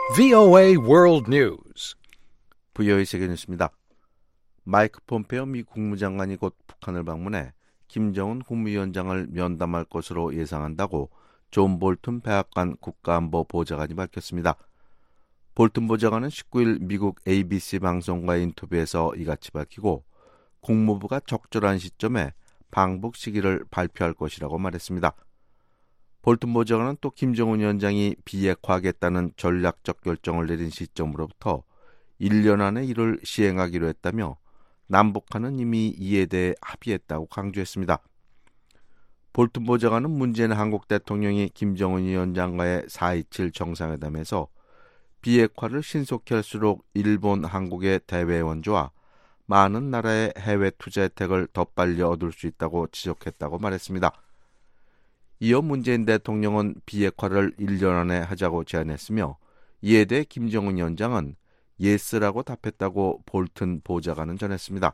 VOA World News. VOA 세계 뉴스입니다. 마이크 폼페오 미 국무장관이 곧 북한을 방문해 김정은 국무위원장을 면담할 것으로 예상한다고 존 볼튼 백악관 국가안보 보좌관이 밝혔습니다. 볼튼 보좌관은 19일 미국 ABC 방송과의 인터뷰에서 이같이 밝히고 국무부가 적절한 시점에 방북 시기를 발표할 것이라고 말했습니다. 볼튼 보좌관은 또 김정은 위원장이 비핵화하겠다는 전략적 결정을 내린 시점으로부터 1년 안에 이를 시행하기로 했다며 남북한은 이미 이에 대해 합의했다고 강조했습니다. 볼튼 보좌관은 문재인 한국 대통령이 김정은 위원장과의 4.27 정상회담에서 비핵화를 신속히 할수록 일본, 한국의 대외 원조와 많은 나라의 해외 투자 혜택을 더 빨리 얻을 수 있다고 지적했다고 말했습니다. 이어 문재인 대통령은 비핵화를 1년 안에 하자고 제안했으며 이에 대해 김정은 위원장은 예스라고 답했다고 볼튼 보좌관은 전했습니다.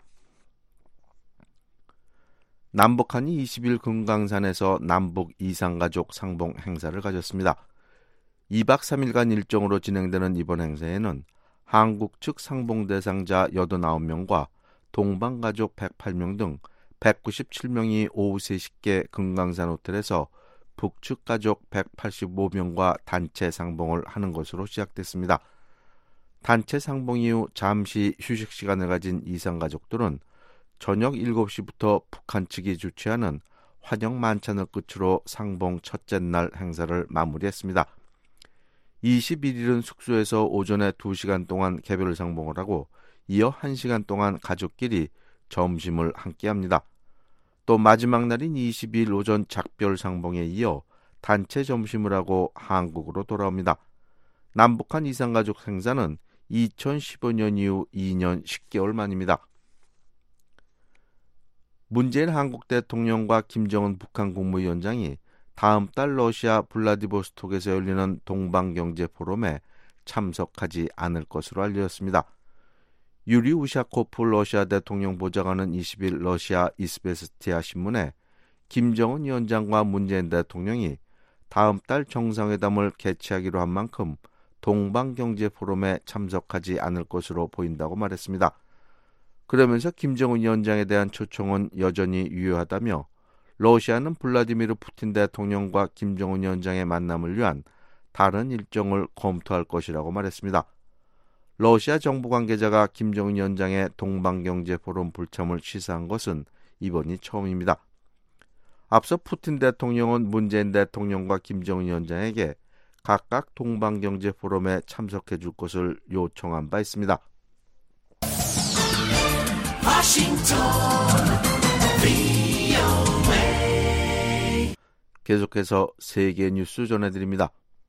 남북한이 20일 금강산에서 남북 이산가족 상봉 행사를 가졌습니다. 2박 3일간 일정으로 진행되는 이번 행사에는 한국 측 상봉 대상자 89명과 동방가족 108명 등 197명이 오후 3시께 금강산 호텔에서 북측 가족 185명과 단체 상봉을 하는 것으로 시작됐습니다. 단체 상봉 이후 잠시 휴식 시간을 가진 이산 가족들은 저녁 7시부터 북한 측이 주최하는 환영 만찬을 끝으로 상봉 첫째 날 행사를 마무리했습니다. 21일은 숙소에서 오전에 2시간 동안 개별 상봉을 하고 이어 1시간 동안 가족끼리 점심을 함께합니다. 또 마지막 날인 22일 오전 작별 상봉에 이어 단체 점심을 하고 한국으로 돌아옵니다. 남북한 이산가족 행사는 2015년 이후 2년 10개월 만입니다. 문재인 한국 대통령과 김정은 북한 국무위원장이 다음 달 러시아 블라디보스톡에서 열리는 동방경제 포럼에 참석하지 않을 것으로 알려졌습니다. 유리 우샤코프 러시아 대통령 보좌관은 20일 러시아 이스베스티아 신문에 김정은 위원장과 문재인 대통령이 다음 달 정상회담을 개최하기로 한 만큼 동방경제 포럼에 참석하지 않을 것으로 보인다고 말했습니다. 그러면서 김정은 위원장에 대한 초청은 여전히 유효하다며 러시아는 블라디미르 푸틴 대통령과 김정은 위원장의 만남을 위한 다른 일정을 검토할 것이라고 말했습니다. 러시아 정부 관계자가 김정은 위원장의 동방경제 포럼 불참을 시사한 것은 이번이 처음입니다. 앞서 푸틴 대통령은 문재인 대통령과 김정은 위원장에게 각각 동방경제 포럼에 참석해 줄 것을 요청한 바 있습니다. 계속해서 세계 뉴스 전해드립니다.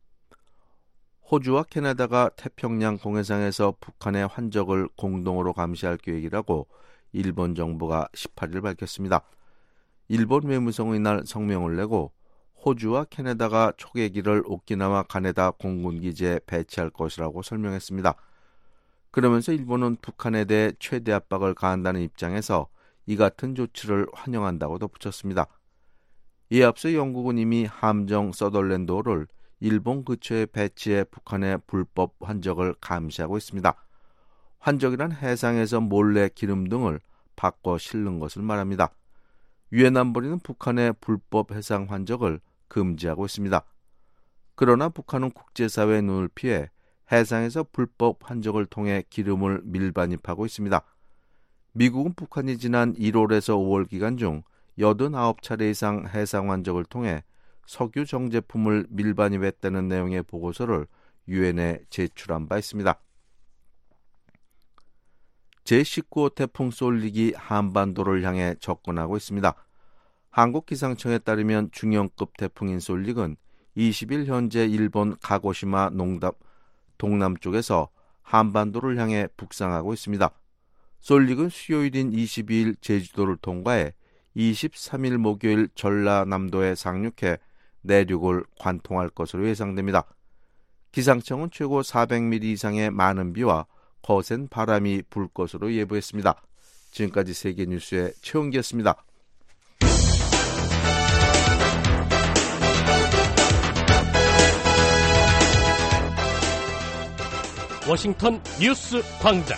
호주와 캐나다가 태평양 공해상에서 북한의 환적을 공동으로 감시할 계획이라고 일본 정부가 18일 밝혔습니다. 일본 외무성이 이날 성명을 내고 호주와 캐나다가 초계기를 오키나와 가네다 공군기지에 배치할 것이라고 설명했습니다. 그러면서 일본은 북한에 대해 최대 압박을 가한다는 입장에서 이 같은 조치를 환영한다고 덧붙였습니다. 이에 앞서 영국은 이미 함정 서덜랜드호를 일본 근처에 배치해 북한의 불법 환적을 감시하고 있습니다. 환적이란 해상에서 몰래 기름 등을 바꿔 실는 것을 말합니다. 유엔 안보리는 북한의 불법 해상 환적을 금지하고 있습니다. 그러나 북한은 국제사회의 눈을 피해 해상에서 불법 환적을 통해 기름을 밀반입하고 있습니다. 미국은 북한이 지난 1월에서 5월 기간 중 89차례 이상 해상 환적을 통해 석유 정제품을 밀반입했다는 내용의 보고서를 유엔에 제출한 바 있습니다. 제19호 태풍 쏠릭이 한반도를 향해 접근하고 있습니다. 한국기상청에 따르면 중형급 태풍인 쏠릭은 20일 현재 일본 가고시마 동남쪽에서 한반도를 향해 북상하고 있습니다. 쏠릭은 수요일인 22일 제주도를 통과해 23일 목요일 전라남도에 상륙해 내륙을 관통할 것으로 예상됩니다. 기상청은 최고 400mm 이상의 많은 비와 거센 바람이 불 것으로 예보했습니다. 지금까지 세계뉴스의 최은기였습니다. 워싱턴 뉴스 광장.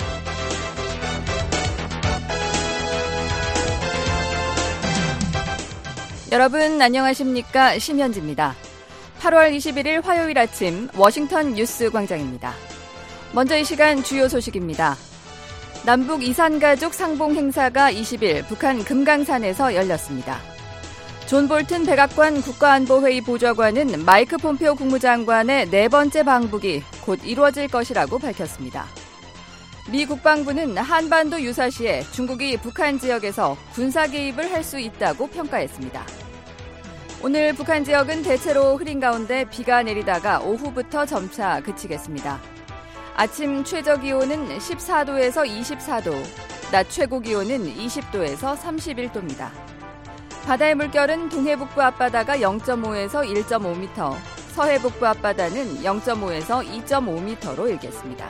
여러분 안녕하십니까? 심현지입니다. 8월 21일 화요일 아침 워싱턴 뉴스 광장입니다. 먼저 이 시간 주요 소식입니다. 남북 이산가족 상봉 행사가 20일 북한 금강산에서 열렸습니다. 존 볼튼 백악관 국가안보회의 보좌관은 마이크 폼페오 국무장관의 네 번째 방북이 곧 이루어질 것이라고 밝혔습니다. 미 국방부는 한반도 유사시에 중국이 북한 지역에서 군사 개입을 할 수 있다고 평가했습니다. 오늘 북한 지역은 대체로 흐린 가운데 비가 내리다가 오후부터 점차 그치겠습니다. 아침 최저 기온은 14도에서 24도, 낮 최고 기온은 20도에서 31도입니다. 바다의 물결은 동해북부 앞바다가 0.5에서 1.5m, 서해북부 앞바다는 0.5에서 2.5m로 일겠습니다.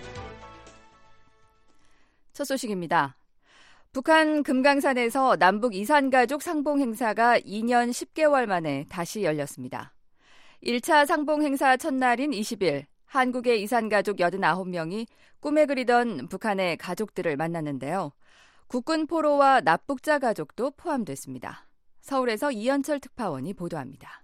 첫 소식입니다. 북한 금강산에서 남북 이산가족 상봉 행사가 2년 10개월 만에 다시 열렸습니다. 1차 상봉 행사 첫날인 20일, 한국의 이산가족 89명이 꿈에 그리던 북한의 가족들을 만났는데요. 국군 포로와 납북자 가족도 포함됐습니다. 서울에서 이현철 특파원이 보도합니다.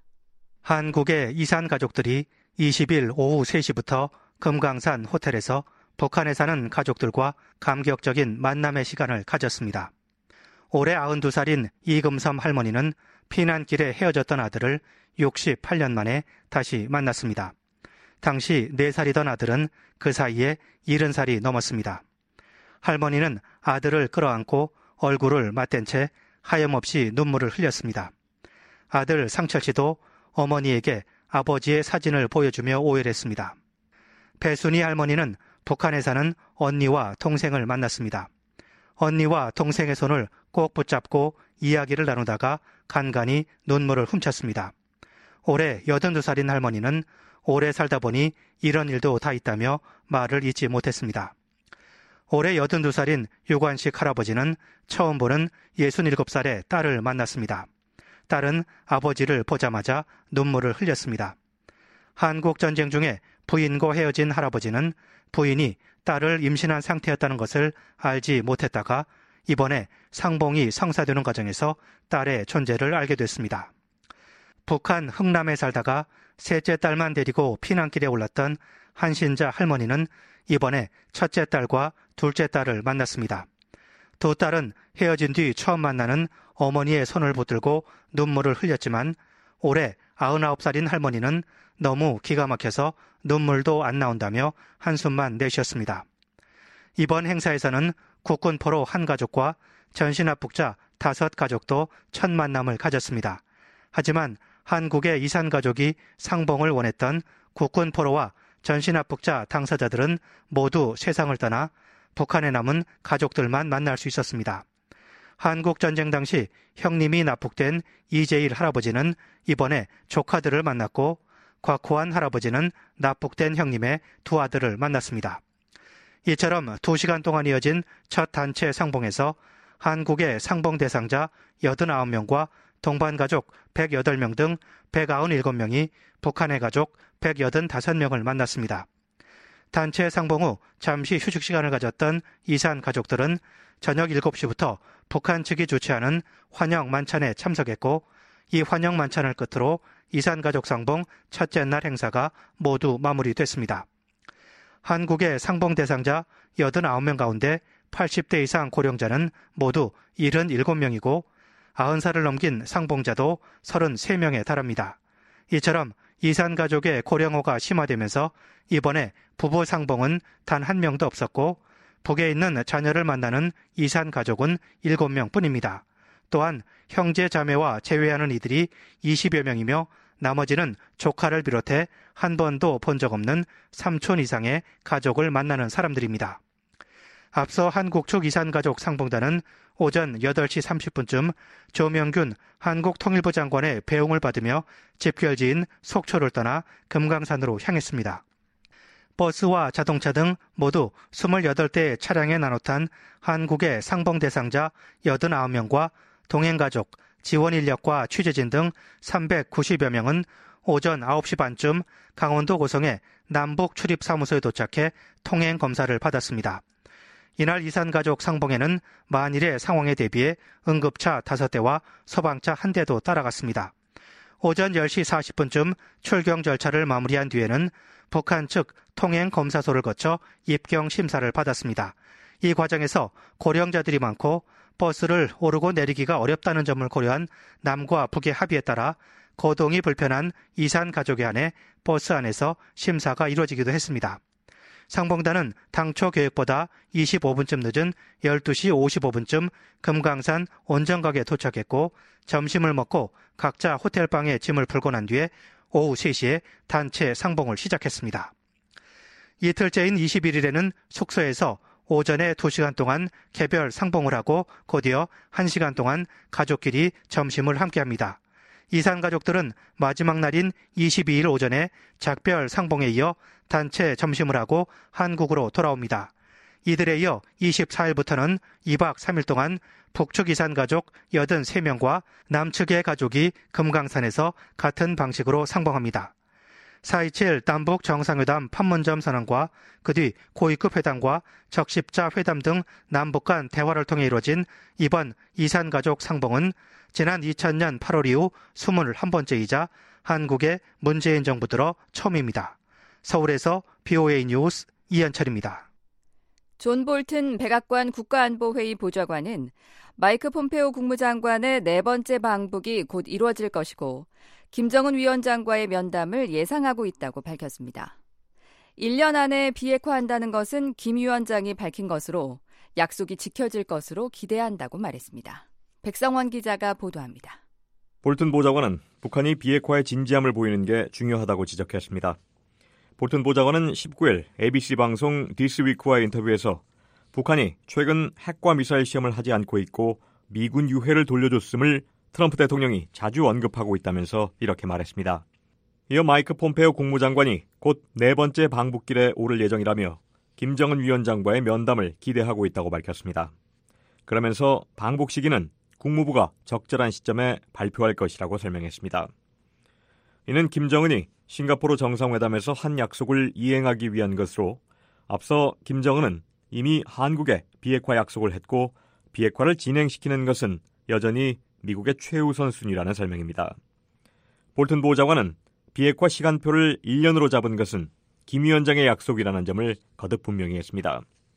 한국의 이산가족들이 20일 오후 3시부터 금강산 호텔에서 북한에 사는 가족들과 감격적인 만남의 시간을 가졌습니다. 올해 92살인 이금섬 할머니는 피난길에 헤어졌던 아들을 68년 만에 다시 만났습니다. 당시 4살이던 아들은 그 사이에 70살이 넘었습니다. 할머니는 아들을 끌어안고 얼굴을 맞댄 채 하염없이 눈물을 흘렸습니다. 아들 상철 씨도 어머니에게 아버지의 사진을 보여주며 오열했습니다. 배순희 할머니는 북한에 사는 언니와 동생을 만났습니다. 언니와 동생의 손을 꼭 붙잡고 이야기를 나누다가 간간히 눈물을 훔쳤습니다. 올해 82살인 할머니는 오래 살다 보니 이런 일도 다 있다며 말을 잇지 못했습니다. 올해 82살인 유관식 할아버지는 처음 보는 67살의 딸을 만났습니다. 딸은 아버지를 보자마자 눈물을 흘렸습니다. 한국전쟁 중에 부인과 헤어진 할아버지는 부인이 딸을 임신한 상태였다는 것을 알지 못했다가 이번에 상봉이 성사되는 과정에서 딸의 존재를 알게 됐습니다. 북한 흥남에 살다가 셋째 딸만 데리고 피난길에 올랐던 한신자 할머니는 이번에 첫째 딸과 둘째 딸을 만났습니다. 두 딸은 헤어진 뒤 처음 만나는 어머니의 손을 붙들고 눈물을 흘렸지만 올해 99살인 할머니는 너무 기가 막혀서 눈물도 안 나온다며 한숨만 내쉬었습니다. 이번 행사에서는 국군 포로 한 가족과 전신압북자 5가족도 첫 만남을 가졌습니다. 하지만 한국의 이산가족이 상봉을 원했던 국군 포로와 전신압북자 당사자들은 모두 세상을 떠나 북한에 남은 가족들만 만날 수 있었습니다. 한국전쟁 당시 형님이 납북된 이재일 할아버지는 이번에 조카들을 만났고 곽호환 할아버지는 납북된 형님의 두 아들을 만났습니다. 이처럼 2시간 동안 이어진 첫 단체 상봉에서 한국의 상봉 대상자 89명과 동반가족 108명 등 197명이 북한의 가족 185명을 만났습니다. 단체 상봉 후 잠시 휴식 시간을 가졌던 이산 가족들은 저녁 7시부터 북한 측이 주최하는 환영 만찬에 참석했고 이 환영 만찬을 끝으로 이산 가족 상봉 첫째 날 행사가 모두 마무리됐습니다. 한국의 상봉 대상자 89명 가운데 80대 이상 고령자는 모두 77명이고 90살을 넘긴 상봉자도 33명에 달합니다. 이처럼 이산 가족의 고령화가 심화되면서 이번에 부부 상봉은 단 한 명도 없었고 북에 있는 자녀를 만나는 이산 가족은 7명 뿐입니다. 또한 형제 자매와 제외하는 이들이 20여 명이며 나머지는 조카를 비롯해 한 번도 본 적 없는 삼촌 이상의 가족을 만나는 사람들입니다. 앞서 한국 측 이산가족 상봉단은 오전 8시 30분쯤 조명균 한국통일부 장관의 배웅을 받으며 집결지인 속초를 떠나 금강산으로 향했습니다. 버스와 자동차 등 모두 28대의 차량에 나눠 탄 한국의 상봉 대상자 89명과 동행가족, 지원 인력과 취재진 등 390여 명은 오전 9시 반쯤 강원도 고성의 남북 출입사무소에 도착해 통행 검사를 받았습니다. 이날 이산가족 상봉에는 만일의 상황에 대비해 응급차 5대와 소방차 1대도 따라갔습니다. 오전 10시 40분쯤 출경 절차를 마무리한 뒤에는 북한 측 통행검사소를 거쳐 입경 심사를 받았습니다. 이 과정에서 고령자들이 많고 버스를 오르고 내리기가 어렵다는 점을 고려한 남과 북의 합의에 따라 거동이 불편한 이산 가족에 한해 버스 안에서 심사가 이루어지기도 했습니다. 상봉단은 당초 계획보다 25분쯤 늦은 12시 55분쯤 금강산 온정각에 도착했고 점심을 먹고 각자 호텔방에 짐을 풀고 난 뒤에 오후 3시에 단체 상봉을 시작했습니다. 이틀째인 21일에는 숙소에서 오전에 2시간 동안 개별 상봉을 하고 곧이어 1시간 동안 가족끼리 점심을 함께합니다. 이산 가족들은 마지막 날인 22일 오전에 작별 상봉에 이어 단체 점심을 하고 한국으로 돌아옵니다. 이들에 이어 24일부터는 2박 3일 동안 북측 이산 가족 83명과 남측의 가족이 금강산에서 같은 방식으로 상봉합니다. 4.27 남북 정상회담 판문점 선언과 그 뒤 고위급 회담과 적십자 회담 등 남북 간 대화를 통해 이루어진 이번 이산 가족 상봉은 지난 2000년 8월 이후 21번째이자 한국의 문재인 정부 들어 처음입니다. 서울에서 BOA 뉴스 이현철입니다. 존 볼튼 백악관 국가안보회의 보좌관은 마이크 폼페오 국무장관의 4번째 방북이 곧 이루어질 것이고 김정은 위원장과의 면담을 예상하고 있다고 밝혔습니다. 1년 안에 비핵화한다는 것은 김 위원장이 밝힌 것으로 약속이 지켜질 것으로 기대한다고 말했습니다. 백성원 기자가 보도합니다. 볼튼 보좌관은 북한이 비핵화의 진지함을 보이는 게 중요하다고 지적했습니다. 볼튼 보좌관은 19일 ABC 방송 디스위크와의 인터뷰에서 북한이 최근 핵과 미사일 시험을 하지 않고 있고 미군 유해를 돌려줬음을 트럼프 대통령이 자주 언급하고 있다면서 이렇게 말했습니다. 이어 마이크 폼페오 국무장관이 곧 4번째 방북길에 오를 예정이라며 김정은 위원장과의 면담을 기대하고 있다고 밝혔습니다. 그러면서 방북 시기는 국무부가 적절한 시점에 발표할 것이라고 설명했습니다. 이는 김정은이 싱가포르 정상회담에서 한 약속을 이행하기 위한 것으로 앞서 김정은은 이미 한국에 비핵화 약속을 했고 비핵화를 진행시키는 것은 여전히 미국의 최우선 순위라는 설명입니다. 볼튼 보좌관은 비핵화 시간표를 1년으로 잡은 것은 김 위원장의 약속이라는 점을 거듭 분명히 했습니다.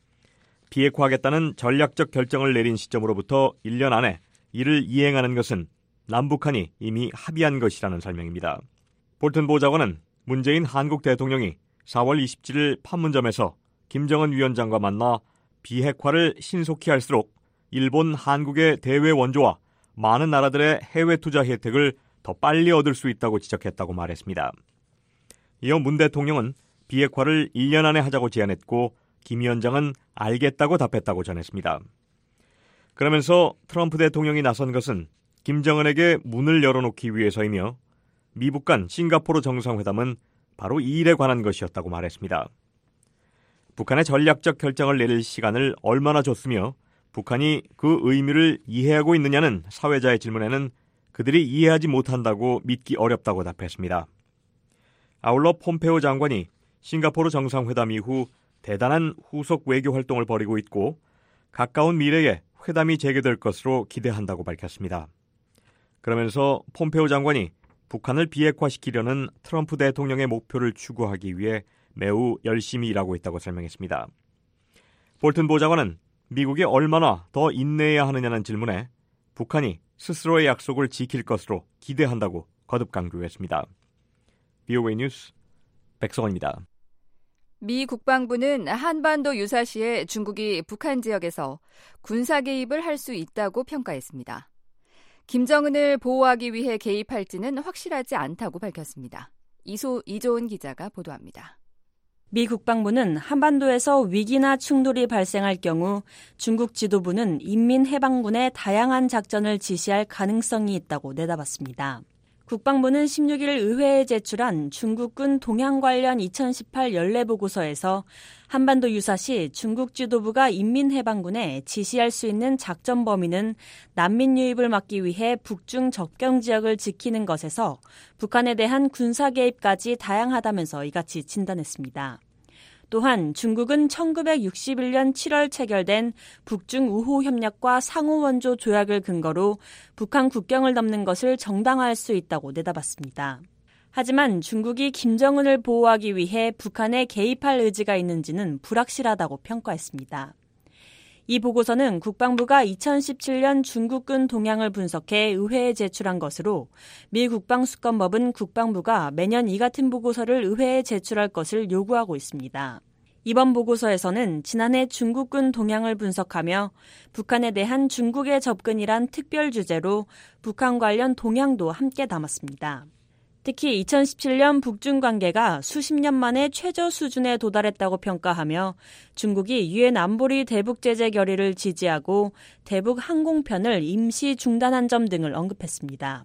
비핵화하겠다는 전략적 결정을 내린 시점으로부터 1년 안에 이를 이행하는 것은 남북한이 이미 합의한 것이라는 설명입니다. 볼튼 보좌관은 문재인 한국 대통령이 4월 27일 판문점에서 김정은 위원장과 만나 비핵화를 신속히 할수록 일본, 한국의 대외 원조와 많은 나라들의 해외 투자 혜택을 더 빨리 얻을 수 있다고 지적했다고 말했습니다. 이어 문 대통령은 비핵화를 1년 안에 하자고 제안했고 김 위원장은 알겠다고 답했다고 전했습니다. 그러면서 트럼프 대통령이 나선 것은 김정은에게 문을 열어놓기 위해서이며 미북 간 싱가포르 정상회담은 바로 이 일에 관한 것이었다고 말했습니다. 북한의 전략적 결정을 내릴 시간을 얼마나 줬으며 북한이 그 의미를 이해하고 있느냐는 사회자의 질문에는 그들이 이해하지 못한다고 믿기 어렵다고 답했습니다. 아울러 폼페오 장관이 싱가포르 정상회담 이후 대단한 후속 외교 활동을 벌이고 있고 가까운 미래에 회담이 재개될 것으로 기대한다고 밝혔습니다. 그러면서 폼페오 장관이 북한을 비핵화시키려는 트럼프 대통령의 목표를 추구하기 위해 매우 열심히 일하고 있다고 설명했습니다. 볼튼 보좌관은 미국이 얼마나 더 인내해야 하느냐는 질문에 북한이 스스로의 약속을 지킬 것으로 기대한다고 거듭 강조했습니다. BOA 뉴스 백성원입니다. 미 국방부는 한반도 유사시에 중국이 북한 지역에서 군사 개입을 할 수 있다고 평가했습니다. 김정은을 보호하기 위해 개입할지는 확실하지 않다고 밝혔습니다. 이조은 기자가 보도합니다. 미 국방부는 한반도에서 위기나 충돌이 발생할 경우 중국 지도부는 인민해방군의 다양한 작전을 지시할 가능성이 있다고 내다봤습니다. 국방부는 16일 의회에 제출한 중국군 동향 관련 2018 연례보고서에서 한반도 유사시 중국 지도부가 인민해방군에 지시할 수 있는 작전 범위는 난민 유입을 막기 위해 북중 접경 지역을 지키는 것에서 북한에 대한 군사 개입까지 다양하다면서 이같이 진단했습니다. 또한 중국은 1961년 7월 체결된 북중 우호 협력과 상호 원조 조약을 근거로 북한 국경을 넘는 것을 정당화할 수 있다고 내다봤습니다. 하지만 중국이 김정은을 보호하기 위해 북한에 개입할 의지가 있는지는 불확실하다고 평가했습니다. 이 보고서는 국방부가 2017년 중국군 동향을 분석해 의회에 제출한 것으로 미 국방수권법은 국방부가 매년 이 같은 보고서를 의회에 제출할 것을 요구하고 있습니다. 이번 보고서에서는 지난해 중국군 동향을 분석하며 북한에 대한 중국의 접근이란 특별 주제로 북한 관련 동향도 함께 담았습니다. 특히 2017년 북중 관계가 수십 년 만에 최저 수준에 도달했다고 평가하며 중국이 유엔 안보리 대북 제재 결의를 지지하고 대북 항공편을 임시 중단한 점 등을 언급했습니다.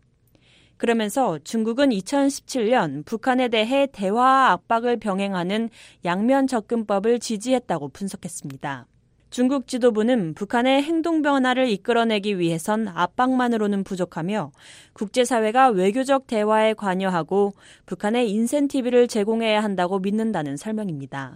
그러면서 중국은 2017년 북한에 대해 대화와 압박을 병행하는 양면 접근법을 지지했다고 분석했습니다. 중국 지도부는 북한의 행동 변화를 이끌어내기 위해선 압박만으로는 부족하며 국제사회가 외교적 대화에 관여하고 북한에 인센티브를 제공해야 한다고 믿는다는 설명입니다.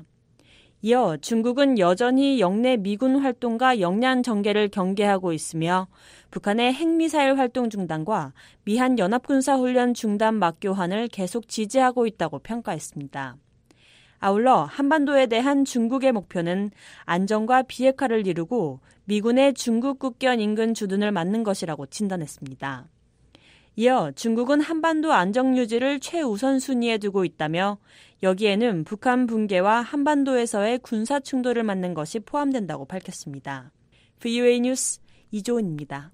이어 중국은 여전히 영내 미군 활동과 역량 전개를 경계하고 있으며 북한의 핵미사일 활동 중단과 미한 연합군사훈련 중단 막교환을 계속 지지하고 있다고 평가했습니다. 아울러 한반도에 대한 중국의 목표는 안정과 비핵화를 이루고 미군의 중국 국경 인근 주둔을 막는 것이라고 진단했습니다. 이어 중국은 한반도 안정 유지를 최우선 순위에 두고 있다며 여기에는 북한 붕괴와 한반도에서의 군사 충돌을 막는 것이 포함된다고 밝혔습니다. VOA 뉴스 이조은입니다.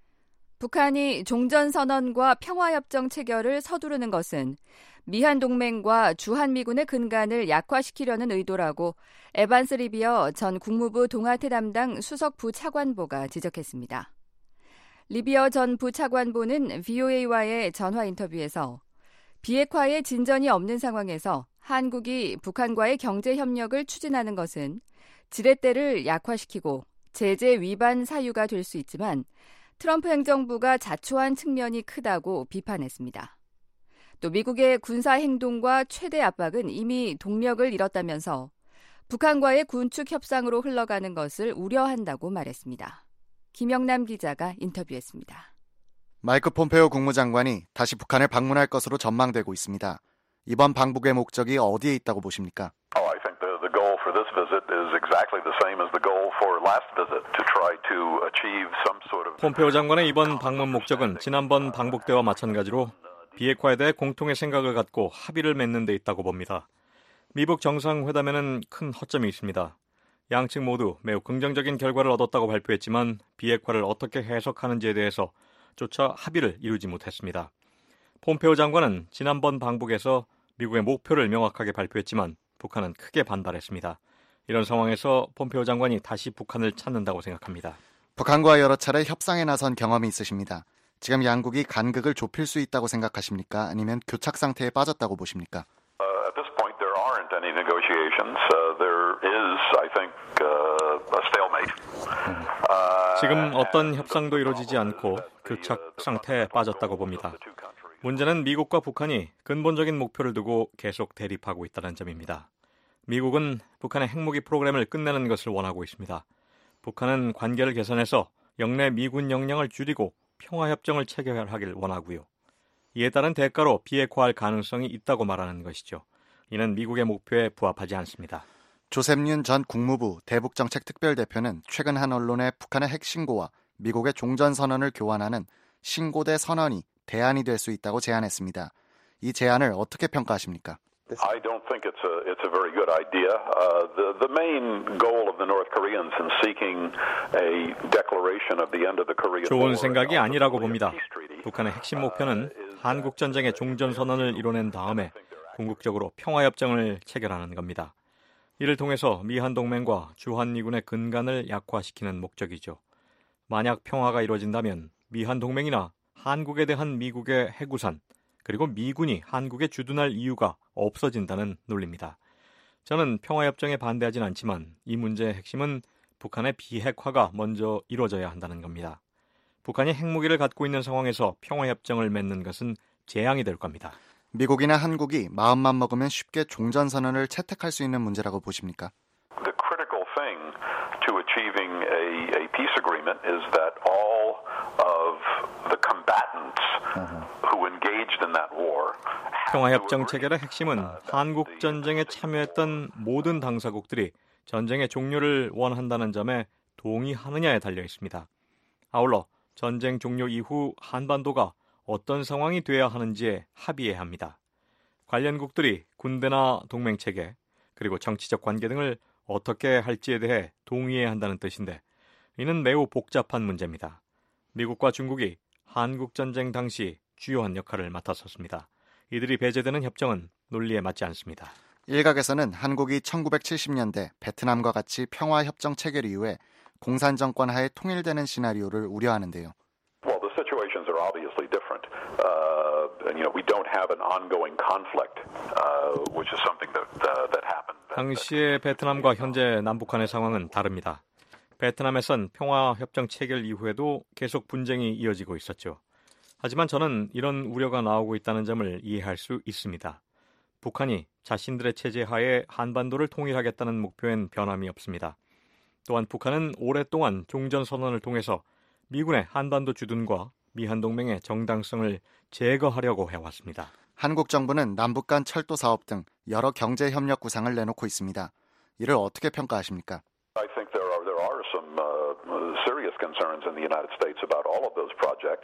북한이 종전선언과 평화협정 체결을 서두르는 것은 미한동맹과 주한미군의 근간을 약화시키려는 의도라고 에반스 리비어 전 국무부 동아태 담당 수석 부차관보가 지적했습니다. 리비어 전 부차관보는 VOA와의 전화 인터뷰에서 비핵화에 진전이 없는 상황에서 한국이 북한과의 경제 협력을 추진하는 것은 지렛대를 약화시키고 제재 위반 사유가 될 수 있지만 트럼프 행정부가 자초한 측면이 크다고 비판했습니다. 또 미국의 군사 행동과 최대 압박은 이미 동력을 잃었다면서 북한과의 군축 협상으로 흘러가는 것을 우려한다고 말했습니다. 김영남 기자가 인터뷰했습니다. 마이크 폼페오 국무장관이 다시 북한을 방문할 것으로 전망되고 있습니다. 이번 방북의 목적이 어디에 있다고 보십니까? I think the goal for this visit is exactly the same as the goal for last visit, to try to achieve some sort of. 폼페오 장관의 이번 방문 목적은 지난번 방북 때와 마찬가지로 비핵화에 대해 공통의 생각을 갖고 합의를 맺는 데 있다고 봅니다. 미북 정상회담에는 큰 허점이 있습니다. 양측 모두 매우 긍정적인 결과를 얻었다고 발표했지만 비핵화를 어떻게 해석하는지에 대해서 조차 합의를 이루지 못했습니다. 폼페오 장관은 지난번 방북에서 미국의 목표를 명확하게 발표했지만 북한은 크게 반발했습니다. 이런 상황에서 폼페오 장관이 다시 북한을 찾는다고 생각합니다. 북한과 여러 차례 협상에 나선 경험이 있으십니다. 지금 양국이 간극을 좁힐 수 있다고 생각하십니까? 아니면 교착 상태에 빠졌다고 보십니까? At this point, there aren't any negotiations. There is, I think, a stalemate. 지금 어떤 협상도 이루어지지 않고 교착 상태에 빠졌다고 봅니다. 문제는 미국과 북한이 근본적인 목표를 두고 계속 대립하고 있다는 점입니다. 미국은 북한의 핵무기 프로그램을 끝내는 것을 원하고 있습니다. 북한은 관계를 개선해서 영내 미군 역량을 줄이고 평화협정을 체결하길 원하고요. 이에 따른 대가로 비핵화할 가능성이 있다고 말하는 것이죠. 이는 미국의 목표에 부합하지 않습니다. 조셉 윤 전 국무부 대북정책특별대표는 최근 한 언론에 북한의 핵신고와 미국의 종전선언을 교환하는 신고대 선언이 대안이 될 수 있다고 제안했습니다. 이 제안을 어떻게 평가하십니까? I don't think it's a very good idea. The main goal of the North Koreans in seeking a declaration of the end of the Korean War. 좋은 생각이 아니라고 봅니다. 북한의 핵심 목표는 한국 전쟁의 종전 선언을 이뤄낸 다음에 궁극적으로 평화협정을 체결하는 겁니다. 이를 통해서 미한 동맹과 주한미군의 근간을 약화시키는 목적이죠. 만약 평화가 이루어진다면 미한 동맹이나 한국에 대한 미국의 해구산, 그리고 미군이 한국에 주둔할 이유가 없어진다는 논리입니다. 저는 평화협정에 반대하진 않지만 이 문제의 핵심은 북한의 비핵화가 먼저 이루어져야 한다는 겁니다. 북한이 핵무기를 갖고 있는 상황에서 평화협정을 맺는 것은 재앙이 될 겁니다. 미국이나 한국이 마음만 먹으면 쉽게 종전선언을 채택할 수 있는 문제라고 보십니까? The critical thing to achieving a peace agreement is that all of the combatants who engaged in that war 평화협정 체결의 핵심은 한국 전쟁에 참여했던 모든 당사국들이 전쟁의 종료를 원한다는 점에 동의하느냐에 달려 있습니다. 아울러 전쟁 종료 이후 한반도가 어떤 상황이 돼야 하는지에 합의해야 합니다. 관련국들이 군대나 동맹체계 그리고 정치적 관계 등을 어떻게 할지에 대해 동의해야 한다는 뜻인데 이는 매우 복잡한 문제입니다. 미국과 중국이 한국전쟁 당시 주요한 역할을 맡았었습니다. 이들이 배제되는 협정은 논리에 맞지 않습니다. 일각에서는 한국이 1970년대 베트남과 같이 평화협정 체결 이후에 공산정권 하에 통일되는 시나리오를 우려하는데요. Well, the situations are obviously different. We don't have an ongoing conflict, which is something that happened. 당시의 베트남과 현재 남북한의 상황은 다릅니다. 베트남에선 평화협정 체결 이후에도 계속 분쟁이 이어지고 있었죠. 하지만 저는 이런 우려가 나오고 있다는 점을 이해할 수 있습니다. 북한이 자신들의 체제 하에 한반도를 통일하겠다는 목표엔 변함이 없습니다. 또한 북한은 오랫동안 종전선언을 통해서 미군의 한반도 주둔과 미한동맹의 정당성을 제거하려고 해왔습니다. 한국 정부는 남북 간 철도 사업 등 여러 경제 협력 구상을 내놓고 있습니다. 이를 어떻게 평가하십니까? I think there are some serious concerns in the United States about all of those projects.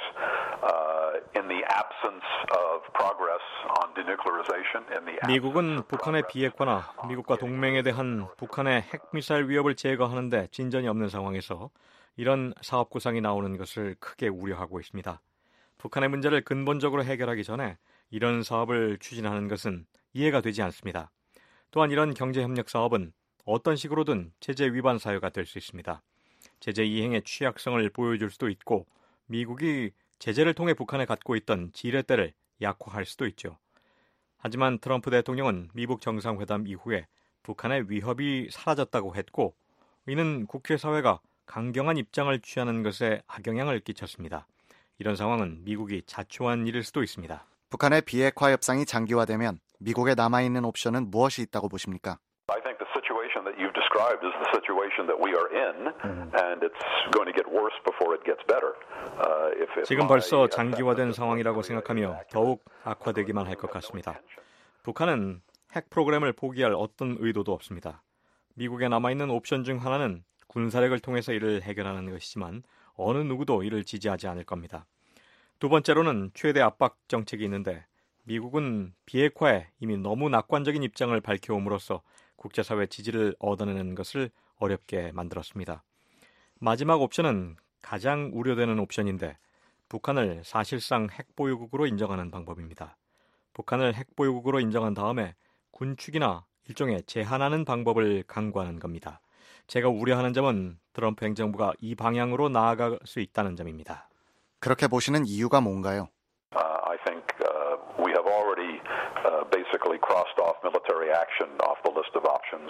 In the absence of progress on denuclearization, 미국은 북한의 비핵화나 미국과 동맹에 대한 북한의 핵미사일 위협을 제거하는 데 진전이 없는 상황에서 이런 사업 구상이 나오는 것을 크게 우려하고 있습니다. 북한의 문제를 근본적으로 해결하기 전에 이런 사업을 추진하는 것은 이해가 되지 않습니다. 또한 이런 경제협력 사업은 어떤 식으로든 제재 위반 사유가 될 수 있습니다. 제재 이행의 취약성을 보여줄 수도 있고 미국이 제재를 통해 북한에 갖고 있던 지렛대를 약화할 수도 있죠. 하지만 트럼프 대통령은 미북 정상회담 이후에 북한의 위협이 사라졌다고 했고 이는 국제사회가 강경한 입장을 취하는 것에 악영향을 끼쳤습니다. 이런 상황은 미국이 자초한 일일 수도 있습니다. 북한의 비핵화 협상이 장기화되면 미국에 남아있는 옵션은 무엇이 있다고 보십니까? I think the situation that you've described is the situation that we are in, and it's going to get worse before it gets better. 지금 벌써 장기화된 상황이라고 생각하며 더욱 악화되기만 할 것 같습니다. 북한은 핵 프로그램을 포기할 어떤 의도도 없습니다. 미국에 남아있는 옵션 중 하나는 군사력을 통해서 이를 해결하는 것이지만 어느 누구도 이를 지지하지 않을 겁니다. 두 번째로는 최대 압박 정책이 있는데 미국은 비핵화에 이미 너무 낙관적인 입장을 밝혀옴으로써 국제사회 지지를 얻어내는 것을 어렵게 만들었습니다. 마지막 옵션은 가장 우려되는 옵션인데 북한을 사실상 핵보유국으로 인정하는 방법입니다. 북한을 핵보유국으로 인정한 다음에 군축이나 일종의 제한하는 방법을 강구하는 겁니다. 제가 우려하는 점은 트럼프 행정부가 이 방향으로 나아갈 수 있다는 점입니다. 그렇게 보시는 이유가 뭔가요? I think we have already basically crossed off military action off the list of options.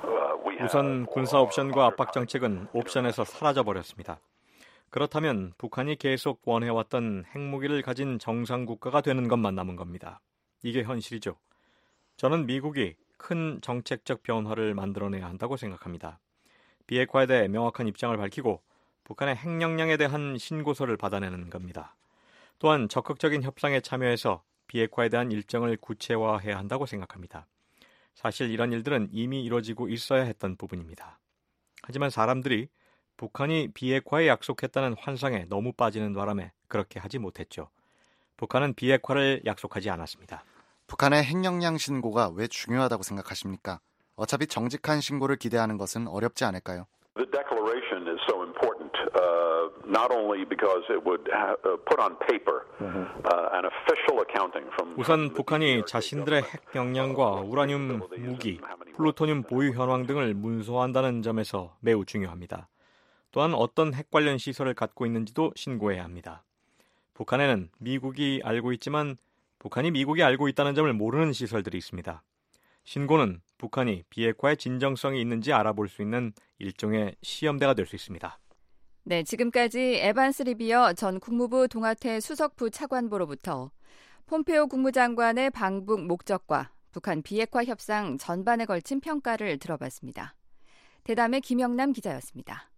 우선 군사 옵션과 압박 정책은 옵션에서 사라져 버렸습니다. 그렇다면 북한이 계속 원해왔던 핵무기를 가진 정상 국가가 되는 것만 남은 겁니다. 이게 현실이죠. 저는 미국이 큰 정책적 변화를 만들어내야 한다고 생각합니다. 비핵화에 대해 명확한 입장을 밝히고 북한의 핵 역량에 대한 신고서를 받아내는 겁니다. 또한 적극적인 협상에 참여해서 비핵화에 대한 일정을 구체화해야 한다고 생각합니다. 사실 이런 일들은 이미 이루어지고 있어야 했던 부분입니다. 하지만 사람들이 북한이 비핵화에 약속했다는 환상에 너무 빠지는 바람에 그렇게 하지 못했죠. 북한은 비핵화를 약속하지 않았습니다. 북한의 핵 역량 신고가 왜 중요하다고 생각하십니까? 어차피 정직한 신고를 기대하는 것은 어렵지 않을까요? The declaration is so important, not only because it would put on paper an official accounting from. 우선 북한이 자신들의 핵 역량과 우라늄 무기, 플루토늄 보유 현황 등을 문서화한다는 점에서 매우 중요합니다. 또한 어떤 핵 관련 시설을 갖고 있는지도 신고해야 합니다. 북한에는 미국이 알고 있지만 북한이 미국이 알고 있다는 점을 모르는 시설들이 있습니다. 신고는 북한이 비핵화의 진정성이 있는지 알아볼 수 있는 일종의 시험대가 될 수 있습니다. 네, 지금까지 에반스 리비어 전 국무부 동아태 수석부 차관보로부터 폼페오 국무장관의 방북 목적과 북한 비핵화 협상 전반에 걸친 평가를 들어봤습니다. 대담의 김영남 기자였습니다.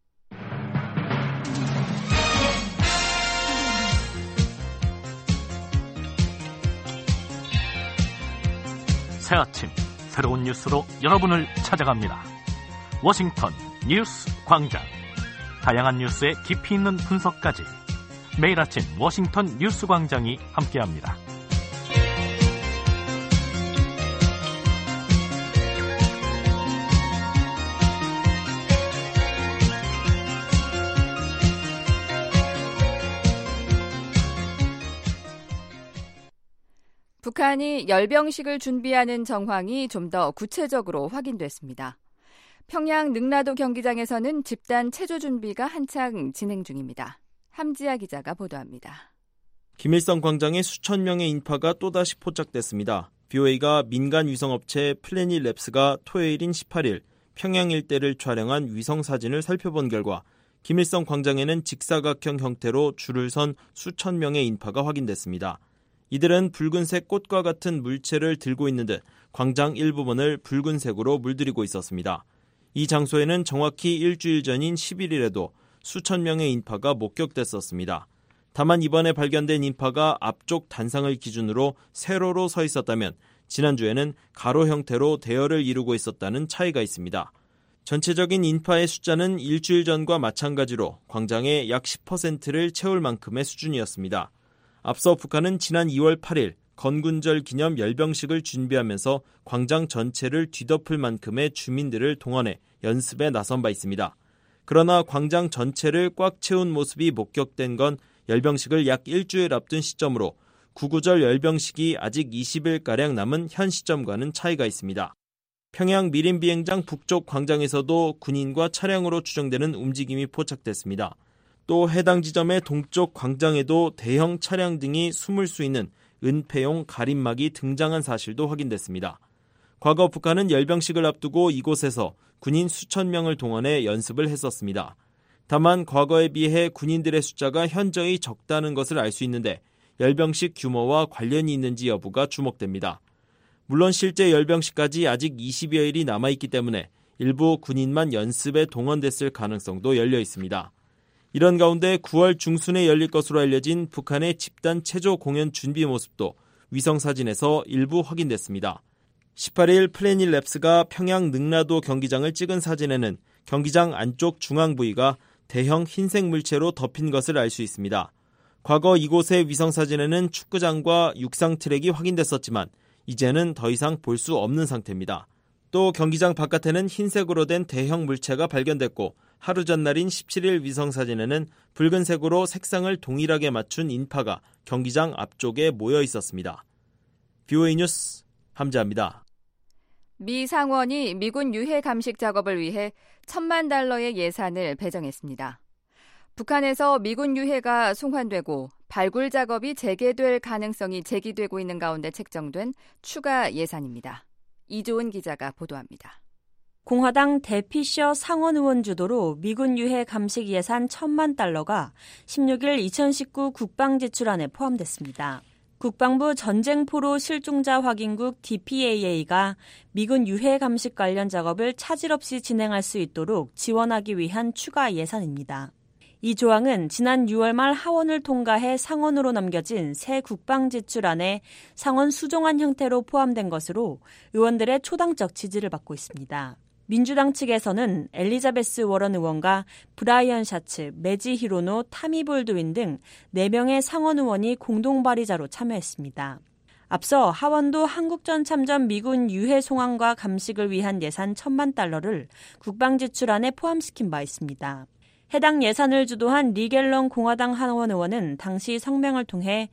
새 아침 새로운 뉴스로 여러분을 찾아갑니다. 워싱턴 뉴스 광장. 다양한 뉴스의 깊이 있는 분석까지 매일 아침 워싱턴 뉴스 광장이 함께합니다. 북한이 열병식을 준비하는 정황이 좀 더 구체적으로 확인됐습니다. 평양 능라도 경기장에서는 집단 체조 준비가 한창 진행 중입니다. 함지아 기자가 보도합니다. 김일성 광장에 수천 명의 인파가 또다시 포착됐습니다. BOA가 민간 위성업체 플래닛랩스가 토요일인 18일 평양 일대를 촬영한 위성사진을 살펴본 결과 김일성 광장에는 직사각형 형태로 줄을 선 수천 명의 인파가 확인됐습니다. 이들은 붉은색 꽃과 같은 물체를 들고 있는 듯 광장 일부분을 붉은색으로 물들이고 있었습니다. 이 장소에는 정확히 일주일 전인 11일에도 수천 명의 인파가 목격됐었습니다. 다만 이번에 발견된 인파가 앞쪽 단상을 기준으로 세로로 서 있었다면 지난주에는 가로 형태로 대열을 이루고 있었다는 차이가 있습니다. 전체적인 인파의 숫자는 일주일 전과 마찬가지로 광장의 약 10%를 채울 만큼의 수준이었습니다. 앞서 북한은 지난 2월 8일 건군절 기념 열병식을 준비하면서 광장 전체를 뒤덮을 만큼의 주민들을 동원해 연습에 나선 바 있습니다. 그러나 광장 전체를 꽉 채운 모습이 목격된 건 열병식을 약 일주일 앞둔 시점으로 구구절 열병식이 아직 20일가량 남은 현 시점과는 차이가 있습니다. 평양 미림 비행장 북쪽 광장에서도 군인과 차량으로 추정되는 움직임이 포착됐습니다. 또 해당 지점의 동쪽 광장에도 대형 차량 등이 숨을 수 있는 은폐용 가림막이 등장한 사실도 확인됐습니다. 과거 북한은 열병식을 앞두고 이곳에서 군인 수천 명을 동원해 연습을 했었습니다. 다만 과거에 비해 군인들의 숫자가 현저히 적다는 것을 알 수 있는데 열병식 규모와 관련이 있는지 여부가 주목됩니다. 물론 실제 열병식까지 아직 20여일이 남아있기 때문에 일부 군인만 연습에 동원됐을 가능성도 열려 있습니다. 이런 가운데 9월 중순에 열릴 것으로 알려진 북한의 집단 체조 공연 준비 모습도 위성사진에서 일부 확인됐습니다. 18일 플래닛랩스가 평양 능라도 경기장을 찍은 사진에는 경기장 안쪽 중앙 부위가 대형 흰색 물체로 덮인 것을 알 수 있습니다. 과거 이곳의 위성사진에는 축구장과 육상 트랙이 확인됐었지만 이제는 더 이상 볼 수 없는 상태입니다. 또 경기장 바깥에는 흰색으로 된 대형 물체가 발견됐고 하루 전날인 17일 위성사진에는 붉은색으로 색상을 동일하게 맞춘 인파가 경기장 앞쪽에 모여 있었습니다. BOA 뉴스 함지아입니다. 미 상원이 미군 유해 감식 작업을 위해 $10,000,000의 예산을 배정했습니다. 북한에서 미군 유해가 송환되고 발굴 작업이 재개될 가능성이 제기되고 있는 가운데 책정된 추가 예산입니다. 이조은 기자가 보도합니다. 공화당 대피셔 상원 의원 주도로 미군 유해 감식 예산 $10,000,000가 16일 2019 국방지출안에 포함됐습니다. 국방부 전쟁포로 실종자 확인국 DPAA가 미군 유해 감식 관련 작업을 차질 없이 진행할 수 있도록 지원하기 위한 추가 예산입니다. 이 조항은 지난 6월 말 하원을 통과해 상원으로 넘겨진 새 국방지출안에 상원 수정안 형태로 포함된 것으로 의원들의 초당적 지지를 받고 있습니다. 민주당 측에서는 엘리자베스 워런 의원과 브라이언 샤츠, 매지 히로노, 타미 볼드윈 등 4명의 상원 의원이 공동 발의자로 참여했습니다. 앞서 하원도 한국전 참전 미군 유해 송환과 감식을 위한 예산 $10,000,000를 국방지출안에 포함시킨 바 있습니다. 해당 예산을 주도한 리겔런 공화당 하원 의원은 당시 성명을 통해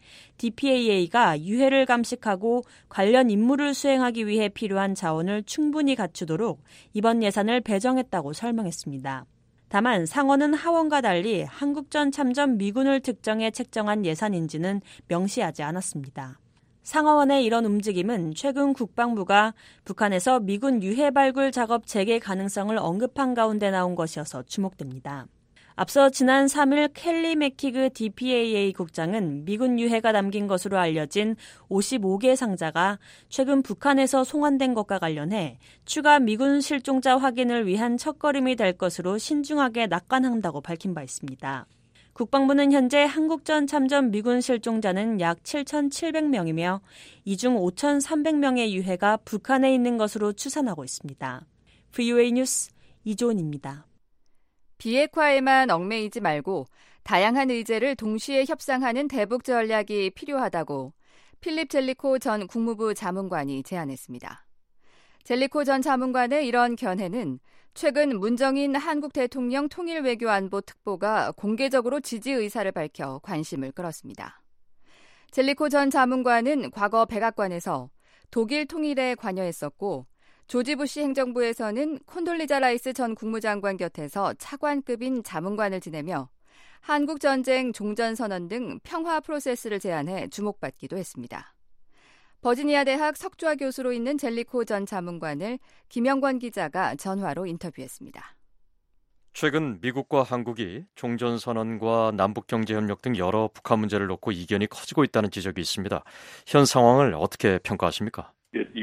DPAA가 유해를 감식하고 관련 임무를 수행하기 위해 필요한 자원을 충분히 갖추도록 이번 예산을 배정했다고 설명했습니다. 다만 상원은 하원과 달리 한국전 참전 미군을 특정해 책정한 예산인지는 명시하지 않았습니다. 상하원의 이런 움직임은 최근 국방부가 북한에서 미군 유해 발굴 작업 재개 가능성을 언급한 가운데 나온 것이어서 주목됩니다. 앞서 지난 3일 켈리 맥키그 DPAA 국장은 미군 유해가 담긴 것으로 알려진 55개 상자가 최근 북한에서 송환된 것과 관련해 추가 미군 실종자 확인을 위한 첫걸음이 될 것으로 신중하게 낙관한다고 밝힌 바 있습니다. 국방부는 현재 한국전 참전 미군 실종자는 약 7,700명이며 이 중 5,300명의 유해가 북한에 있는 것으로 추산하고 있습니다. VOA 뉴스 이조은입니다. 비핵화에만 얽매이지 말고 다양한 의제를 동시에 협상하는 대북 전략이 필요하다고 필립 젤리코 전 국무부 자문관이 제안했습니다. 젤리코 전 자문관의 이런 견해는 최근 문정인 한국 대통령 통일외교안보 특보가 공개적으로 지지 의사를 밝혀 관심을 끌었습니다. 젤리코 전 자문관은 과거 백악관에서 독일 통일에 관여했었고 조지 부시 행정부에서는 콘돌리자 라이스 전 국무장관 곁에서 차관급인 자문관을 지내며 한국전쟁 종전선언 등 평화 프로세스를 제안해 주목받기도 했습니다. 버지니아 대학 석좌 교수로 있는 젤리코 전 자문관을 김영권 기자가 전화로 인터뷰했습니다. 최근 미국과 한국이 종전선언과 남북경제협력 등 여러 북한 문제를 놓고 이견이 커지고 있다는 지적이 있습니다. 현 상황을 어떻게 평가하십니까?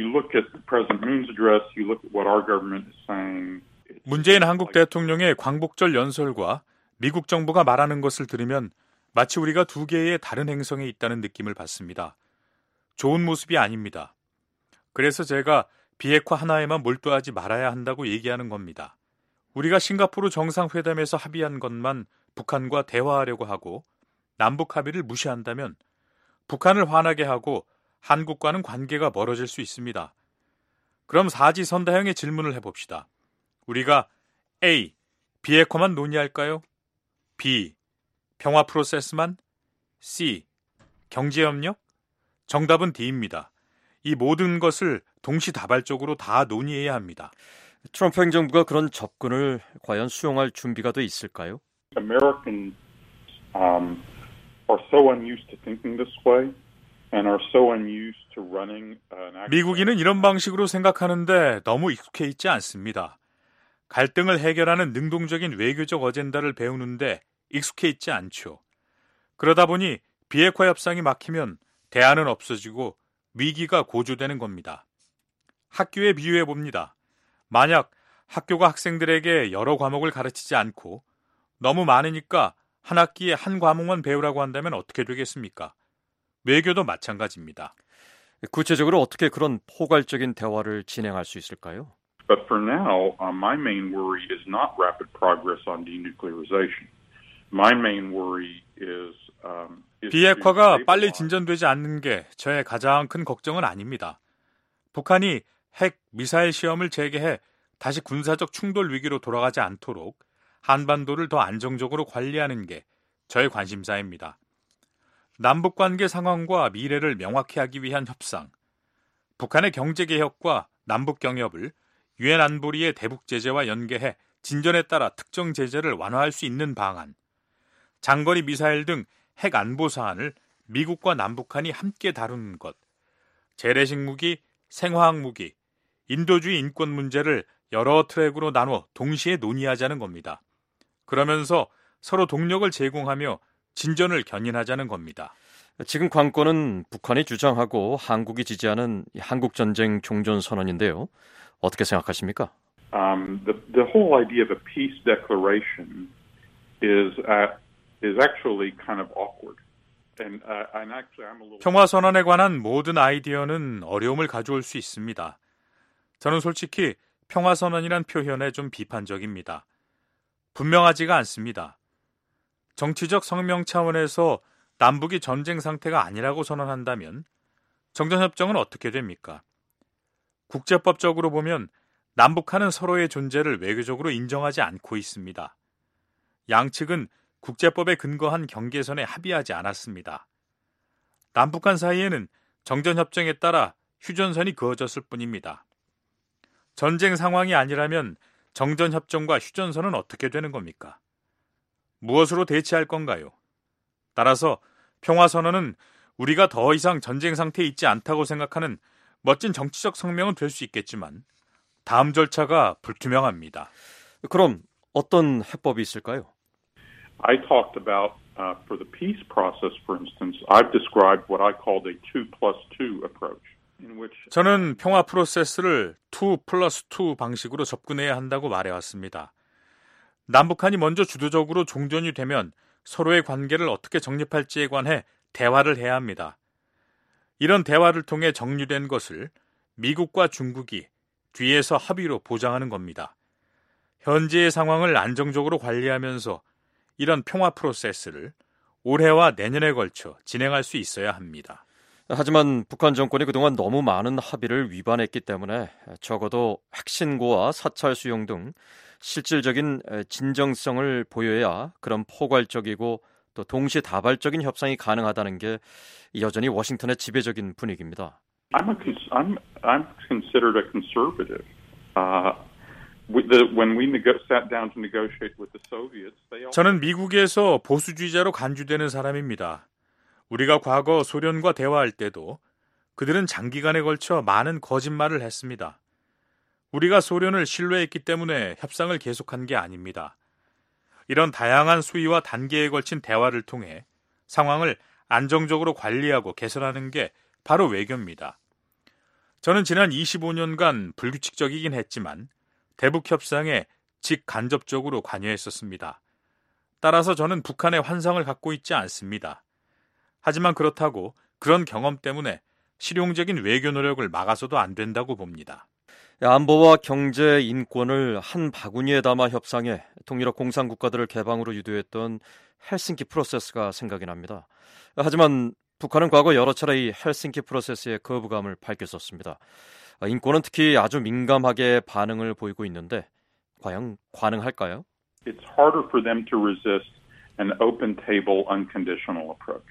문재인 한국 대통령의 광복절 연설과 미국 정부가 말하는 것을 들으면 마치 우리가 두 개의 다른 행성에 있다는 느낌을 받습니다. 좋은 모습이 아닙니다. 그래서 제가 비핵화 하나에만 몰두하지 말아야 한다고 얘기하는 겁니다. 우리가 싱가포르 정상회담에서 합의한 것만 북한과 대화하려고 하고 남북 합의를 무시한다면 북한을 화나게 하고 한국과는 관계가 멀어질 수 있습니다. 그럼 사지선다형의 질문을 해봅시다. 우리가 A. 비핵화만 논의할까요? B. 평화 프로세스만? C. 경제협력? 정답은 D입니다. 이 모든 것을 동시다발적으로 다 논의해야 합니다. 트럼프 행정부가 그런 접근을 과연 수용할 준비가 돼 있을까요? Americans are so unused to thinking this way and are so unused to running an 미국인은 이런 방식으로 생각하는데 너무 익숙해 있지 않습니다. 갈등을 해결하는 능동적인 외교적 어젠다를 배우는데 익숙해 있지 않죠. 그러다 보니 비핵화 협상이 막히면 대안은 없어지고 위기가 고조되는 겁니다. 학교에 비유해 봅니다. 만약 학교가 학생들에게 여러 과목을 가르치지 않고 너무 많으니까 한 학기에 한 과목만 배우라고 한다면 어떻게 되겠습니까? 외교도 마찬가지입니다. 구체적으로 어떻게 그런 포괄적인 대화를 진행할 수 있을까요? But for now, my main worry is not rapid progress on denuclearization. My main worry is 비핵화가 빨리 진전되지 않는 게 저의 가장 큰 걱정은 아닙니다. 북한이 핵, 미사일 시험을 재개해 다시 군사적 충돌 위기로 돌아가지 않도록 한반도를 더 안정적으로 관리하는 게 저의 관심사입니다. 남북관계 상황과 미래를 명확히 하기 위한 협상, 북한의 경제개혁과 남북경협을 유엔 안보리의 대북 제재와 연계해 진전에 따라 특정 제재를 완화할 수 있는 방안, 장거리 미사일 등 핵 안보 사안을 미국과 남북한이 함께 다루는 것, 재래식 무기, 생화학 무기, 인도주의 인권 문제를 여러 트랙으로 나눠 동시에 논의하자는 겁니다. 그러면서 서로 동력을 제공하며 진전을 견인하자는 겁니다. 지금 관건은 북한이 주장하고 한국이 지지하는 한국전쟁 종전선언인데요. 어떻게 생각하십니까? The whole idea of a peace declaration is actually kind of awkward. And actually I'm a little... 평화선언에 관한 모든 아이디어는 어려움을 가져올 수 있습니다. 저는 솔직히 평화선언이란 표현에 좀 비판적입니다. 분명하지가 않습니다. 정치적 성명 차원에서 남북이 전쟁 상태가 아니라고 선언한다면 정전협정은 어떻게 됩니까? 국제법적으로 보면 남북한은 서로의 존재를 외교적으로 인정하지 않고 있습니다. 양측은 국제법에 근거한 경계선에 합의하지 않았습니다. 남북한 사이에는 정전협정에 따라 휴전선이 그어졌을 뿐입니다. 전쟁 상황이 아니라면 정전협정과 휴전선은 어떻게 되는 겁니까? 무엇으로 대치할 건가요? 따라서 평화선언은 우리가 더 이상 전쟁 상태에 있지 않다고 생각하는 멋진 정치적 성명은 될 수 있겠지만 다음 절차가 불투명합니다. 그럼 어떤 해법이 있을까요? I talked about for the peace process, for instance, I've described what I called a 2+2 approach. 저는 평화 프로세스를 2+2 방식으로 접근해야 한다고 말해왔습니다. 남북한이 먼저 주도적으로 종전이 되면 서로의 관계를 어떻게 정립할지에 관해 대화를 해야 합니다. 이런 대화를 통해 정리된 것을 미국과 중국이 뒤에서 합의로 보장하는 겁니다. 현재의 상황을 안정적으로 관리하면서 이런 평화 프로세스를 올해와 내년에 걸쳐 진행할 수 있어야 합니다. 하지만 북한 정권이 그동안 너무 많은 합의를 위반했기 때문에 적어도 핵신고와 사찰 수용 등 실질적인 진정성을 보여야 그런 포괄적이고 또 동시다발적인 협상이 가능하다는 게 여전히 워싱턴의 지배적인 분위기입니다. I'm considered a conservative. When we sat down to negotiate with the Soviets, 저는 미국에서 보수주의자로 간주되는 사람입니다. 우리가 과거 소련과 대화할 때도 그들은 장기간에 걸쳐 많은 거짓말을 했습니다. 우리가 소련을 신뢰했기 때문에 협상을 계속한 게 아닙니다. 이런 다양한 수위와 단계에 걸친 대화를 통해 상황을 안정적으로 관리하고 개선하는 게 바로 외교입니다. 저는 지난 25년간 불규칙적이긴 했지만 대북 협상에 직간접적으로 관여했었습니다. 따라서 저는 북한의 환상을 갖고 있지 않습니다. 하지만 그렇다고 그런 경험 때문에 실용적인 외교 노력을 막아서도 안 된다고 봅니다. 안보와 경제, 인권을 한 바구니에 담아 협상해 동유럽 공산국가들을 개방으로 유도했던 헬싱키 프로세스가 생각이 납니다. 하지만 북한은 과거 여러 차례 이 헬싱키 프로세스에 거부감을 밝혔었습니다. 인권은 특히 아주 민감하게 반응을 보이고 있는데 과연 가능할까요? It's harder for them to resist an open table unconditional approach.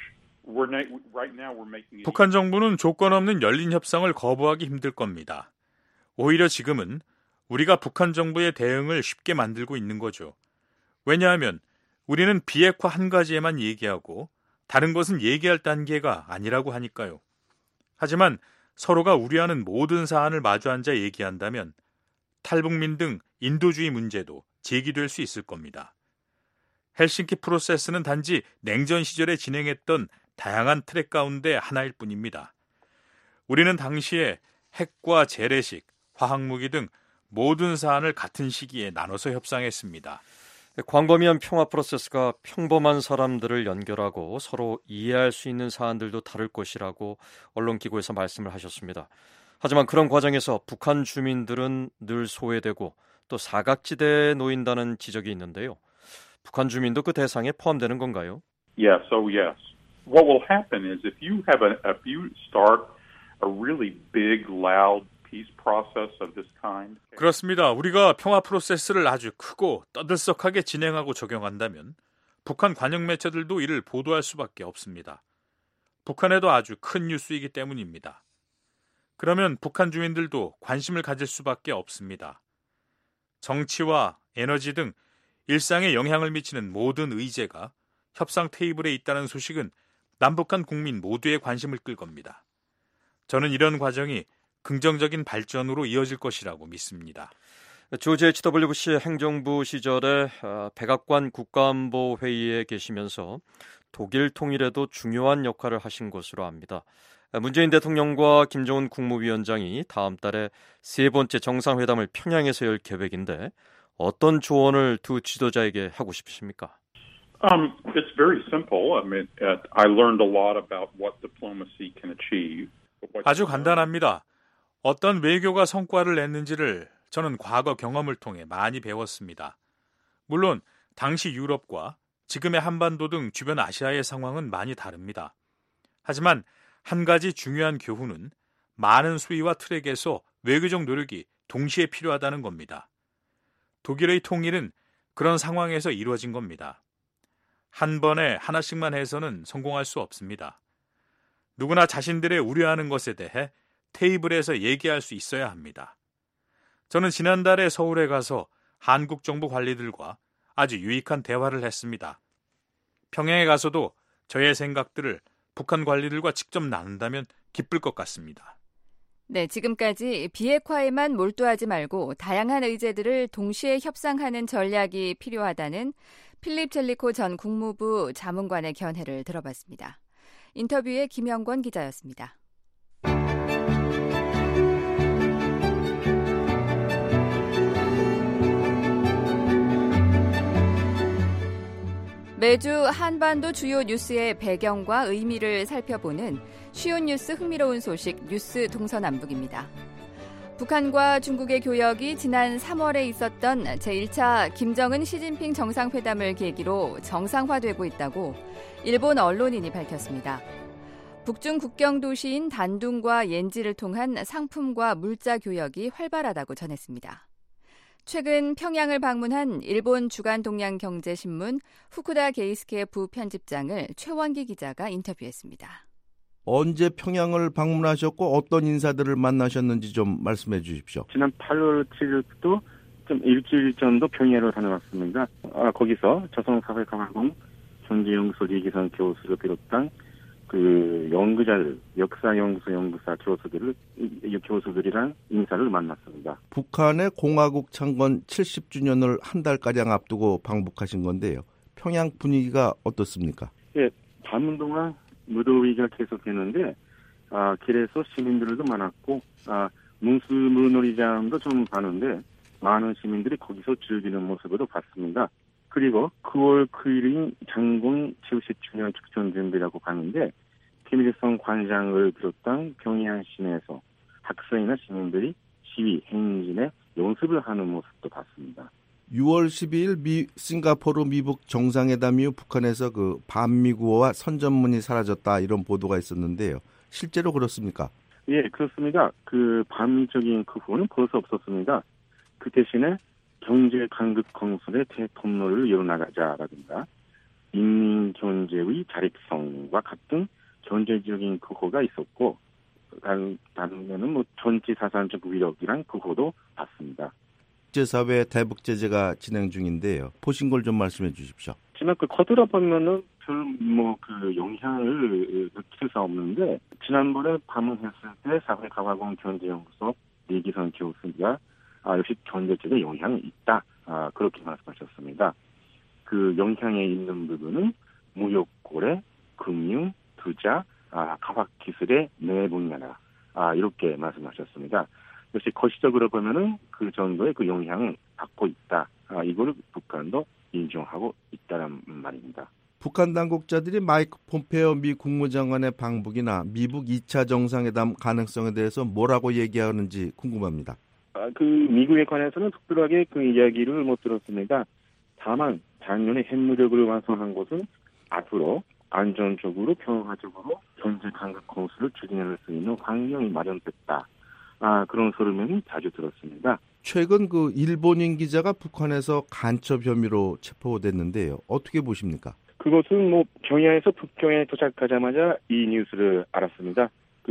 북한 정부는 조건 없는 열린 협상을 거부하기 힘들 겁니다. 오히려 지금은 우리가 북한 정부의 대응을 쉽게 만들고 있는 거죠. 왜냐하면 우리는 비핵화 한 가지에만 얘기하고 다른 것은 얘기할 단계가 아니라고 하니까요. 하지만 서로가 우려하는 모든 사안을 마주 앉아 얘기한다면 탈북민 등 인도주의 문제도 제기될 수 있을 겁니다. 헬싱키 프로세스는 단지 냉전 시절에 진행했던 다양한 트랙 가운데 하나일 뿐입니다. 우리는 당시에 핵과 재래식, 화학무기 등 모든 사안을 같은 시기에 나눠서 협상했습니다. 광범위한 평화 프로세스가 평범한 사람들을 연결하고 서로 이해할 수 있는 사안들도 다룰 것이라고 언론기구에서 말씀을 하셨습니다. 하지만 그런 과정에서 북한 주민들은 늘 소외되고 또 사각지대에 놓인다는 지적이 있는데요. 북한 주민도 그 대상에 포함되는 건가요? Yes, oh yes. What will happen is if you start a really big, loud peace process of this kind. 그렇습니다. 우리가 평화 프로세스를 아주 크고 떠들썩하게 진행하고 적용한다면 북한 관영 매체들도 이를 보도할 수밖에 없습니다. 북한에도 아주 큰 뉴스이기 때문입니다. 그러면 북한 주민들도 관심을 가질 수밖에 없습니다. 정치와 에너지 등 일상에 영향을 미치는 모든 의제가 협상 테이블에 있다는 소식은 남북한 국민 모두의 관심을 끌 겁니다. 저는 이런 과정이 긍정적인 발전으로 이어질 것이라고 믿습니다. 조지 H.W. 부시 행정부 시절에 백악관 국가안보회의에 계시면서 독일 통일에도 중요한 역할을 하신 것으로 압니다. 문재인 대통령과 김정은 국무위원장이 다음 달에 세 번째 정상회담을 평양에서 열 계획인데 어떤 조언을 두 지도자에게 하고 싶으십니까? It's very simple. I mean, I learned a lot about what diplomacy can achieve. 아주 간단합니다. 어떤 외교가 성과를 냈는지를 저는 과거 경험을 통해 많이 배웠습니다. 물론 당시 유럽과 지금의 한반도 등 주변 아시아의 상황은 많이 다릅니다. 하지만 한 가지 중요한 교훈은 많은 수위와 트랙에서 외교적 노력이 동시에 필요하다는 겁니다. 독일의 통일은 그런 상황에서 이루어진 겁니다. 한 번에 하나씩만 해서는 성공할 수 없습니다. 누구나 자신들의 우려하는 것에 대해 테이블에서 얘기할 수 있어야 합니다. 저는 지난달에 서울에 가서 한국 정부 관리들과 아주 유익한 대화를 했습니다. 평양에 가서도 저의 생각들을 북한 관리들과 직접 나눈다면 기쁠 것 같습니다. 네, 지금까지 비핵화에만 몰두하지 말고 다양한 의제들을 동시에 협상하는 전략이 필요하다는 필립 젤리코 전 국무부 자문관의 견해를 들어봤습니다. 인터뷰에 김영권 기자였습니다. 매주 한반도 주요 뉴스의 배경과 의미를 살펴보는 쉬운 뉴스 흥미로운 소식 뉴스 동서남북입니다. 북한과 중국의 교역이 지난 3월에 있었던 제1차 김정은 시진핑 정상회담을 계기로 정상화되고 있다고 일본 언론인이 밝혔습니다. 북중 국경 도시인 단둥과 옌지를 통한 상품과 물자 교역이 활발하다고 전했습니다. 최근 평양을 방문한 일본 주간동양경제신문 후쿠다 게이스케 부편집장을 최원기 기자가 인터뷰했습니다. 언제 평양을 방문하셨고 어떤 인사들을 만나셨는지 좀 말씀해 주십시오. 지난 8월 7일부터 좀 일주일 정도 평양을 다녀왔습니다. 거기서 조선사회과학원 경제연구소 리기선 교수를 비롯한 그 연구자들, 역사연구소 연구사 교수들이랑 인사를 만났습니다. 북한의 공화국 창건 70주년을 한 달가량 앞두고 방북하신 건데요. 평양 분위기가 어떻습니까? 예, 밤 동안 무더위가 계속했는데 길에서 시민들도 많았고 문수물놀이장도 좀 가는데 많은 시민들이 거기서 즐기는 모습으로 봤습니다. 그리고 9월 9일인 장군 70주년 축전 준비라고 하는데 김일성 관장을 비롯한 평양 시내에서 학생이나 시민들이 시위, 행진에 연습을 하는 모습도 봤습니다. 6월 12일 싱가포르 미북 정상회담 이후 북한에서 그 반미구어와 선전문이 사라졌다 이런 보도가 있었는데요. 실제로 그렇습니까? 예, 그렇습니다. 그 반미적인 그 구호는 벌써 없었습니다. 그 대신에 경제 강국 건설의 대통로를 이어나가자라든가 인민 경제의 자립성과 같은 경제적인 구호가 있었고 다른면은 뭐 전체 사상적 위력이란 구호도 봤습니다. 국제사회 대북 제재가 진행 중인데요. 보신 걸 좀 말씀해 주십시오. 하지만 그 거들어 보면은 별 그 영향을 느낄 수 없는데 지난번에 방문했을 때 사회과학원 경제연구소 리기선 교수가 역시 경제적인 영향이 있다. 그렇게 말씀하셨습니다. 그 영향에 있는 부분은 무역 거래, 금융, 투자, 과학기술의 내 분야다. 이렇게 말씀하셨습니다. 역시 거시적으로 보면은 그 정도의 그 영향을 받고 있다. 이거를 북한도 인정하고 있다는 말입니다. 북한 당국자들이 마이크 폼페오 미 국무장관의 방북이나 미북 2차 정상회담 가능성에 대해서 뭐라고 얘기하는지 궁금합니다. 그 미국에 관해서는 특별하게 그 이야기를 못 들었습니다. 다만 작년에 핵무력을 완성한 것은 앞으로 안전적으로 평화적으로 경제 강국 건설을 추진할 수 있는 환경이 마련됐다. 그런 소리는 자주 들었습니다. 최근 그 일본인 기자가 북한에서 간첩 혐의로 체포됐는데요. 어떻게 보십니까? 그것은 뭐 평양에서 북경에 도착하자마자 이 뉴스를 알았습니다.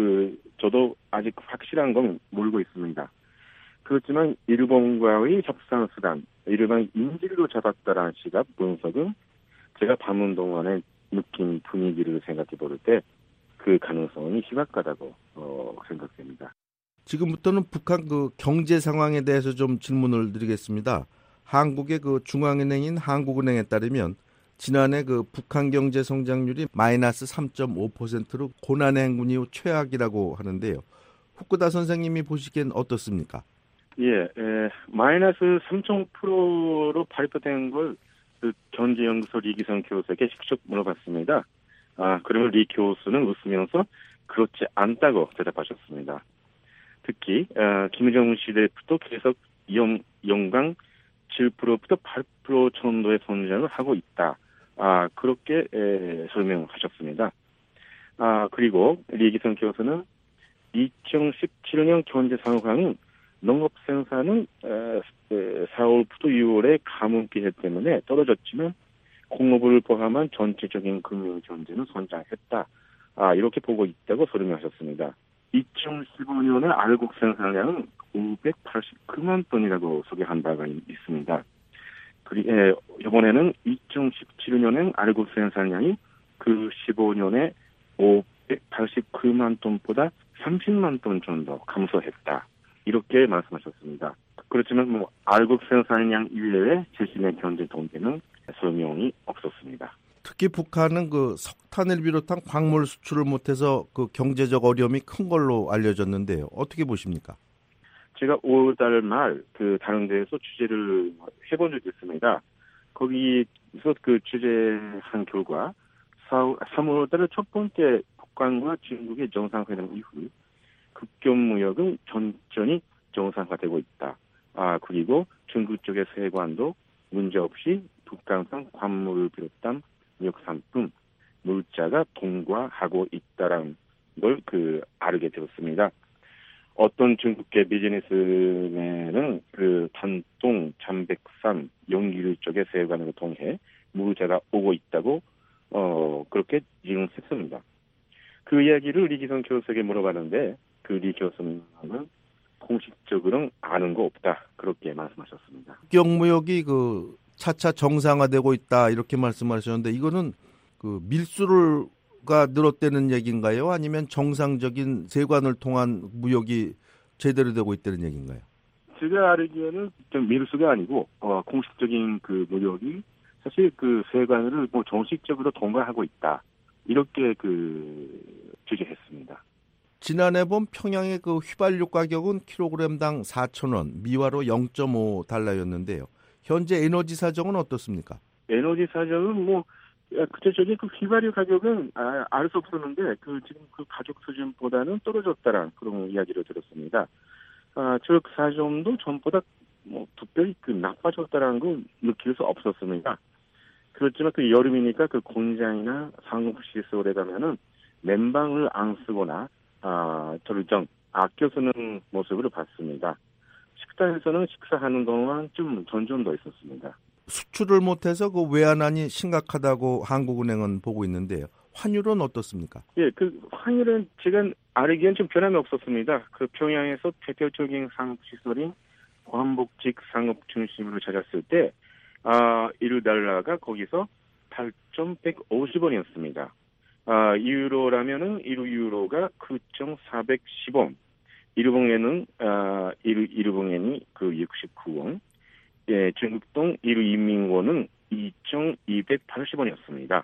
저도 아직 확실한 건 모르고 있습니다. 그렇지만 일본과의 협상 수단, 일반 인질로 잡았다라는 시각 분석은 제가 방문 동안에 느낀 분위기를 생각해 볼 때 그 가능성이 희박하다고 생각됩니다. 지금부터는 북한 그 경제 상황에 대해서 좀 질문을 드리겠습니다. 한국의 그 중앙은행인 한국은행에 따르면 지난해 그 북한 경제 성장률이 마이너스 3.5%로 고난의 행군 이후 최악이라고 하는데요. 후쿠다 선생님이 보시기엔 어떻습니까? 예, 마이너스 3.5%로 발표된 걸 그 경제연구소 리기선 교수에게 직접 물어봤습니다. 그러면 리 교수는 웃으면서 그렇지 않다고 대답하셨습니다. 특히 김정은 시대부터 계속 연간 7%부터 8% 정도의 성장을 하고 있다. 그렇게 설명하셨습니다. 그리고 리기선 교수는 2017년 경제 상황은 농업 생산은 4월부터 6월에 가뭄 기세 때문에 떨어졌지만 공업을 포함한 전체적인 금융 경제는 성장했다. 이렇게 보고 있다고 설명하셨습니다. 2015년에 알곡 생산량은 589만 톤이라고 소개한 바가 있습니다. 이번에는 2017년엔 알곡 생산량이 그 15년에 589만 톤보다 30만 톤 정도 감소했다. 이렇게 말씀하셨습니다. 그렇지만 알국 생산량 이외에 최신의 경제 통계는 설명이 없었습니다. 특히 북한은 그 석탄을 비롯한 광물 수출을 못해서 그 경제적 어려움이 큰 걸로 알려졌는데요. 어떻게 보십니까? 제가 5월 말 다른 데에서 취재를 해본 적이 있습니다. 거기서 그 취재한 결과 3월 달에 첫 번째 북한과 중국의 정상회담 이후 국경 무역은 천천히 정상화되고 있다. 그리고 중국 쪽의 세관도 문제없이 북한산 광물을 비롯한 무역상품, 물자가 통과하고 있다라는 걸 알게 되었습니다. 어떤 중국계 비즈니스맨은 단동, 잠백산, 용기류 쪽의 세관으로 통해 물자가 오고 있다고 그렇게 지용했습니다. 그 이야기를 리기성 교수에게 물어봤는데 리 교수는 공식적으로는 아는 거 없다 그렇게 말씀하셨습니다. 국경무역이 차차 정상화되고 있다 이렇게 말씀하셨는데 이거는 밀수가 늘었다는 얘기인가요? 아니면 정상적인 세관을 통한 무역이 제대로 되고 있다는 얘기인가요? 제가 알기에는 밀수가 아니고 공식적인 무역이 사실 세관을 정식적으로 통과하고 있다 이렇게 주장했습니다. 지난해 본 평양의 휘발유 가격은 킬로그램당 4,000원, 미화로 0.5달러였는데요. 현재 에너지 사정은 어떻습니까? 에너지 사정은 구체적인 휘발유 가격은 알 수 없었는데 지금 가격 수준보다는 떨어졌다라는 그런 이야기를 들었습니다. 즉 사정도 전보다 특별히 나빠졌다라는 건 느낄 수 없었습니다. 그렇지만 여름이니까 공장이나 상업시설에 가면은 맨방을 안 쓰거나 절정 아껴 쓰는 모습을 봤습니다. 식당에서는 식사하는 동안 좀 전전도 있었습니다. 수출을 못해서 외환난이 심각하다고 한국은행은 보고 있는데요. 환율은 어떻습니까? 예, 환율은 제가 알기엔 좀 변함이 없었습니다. 평양에서 대표적인 상업시설인 광복직 상업 중심으로 찾았을 때 1달러가 거기서 8,150원이었습니다. 유로라면은 1유로가 9,410원, 일본에는 1일본엔이 69원, 예, 중국동 1인민원은 2,280원이었습니다.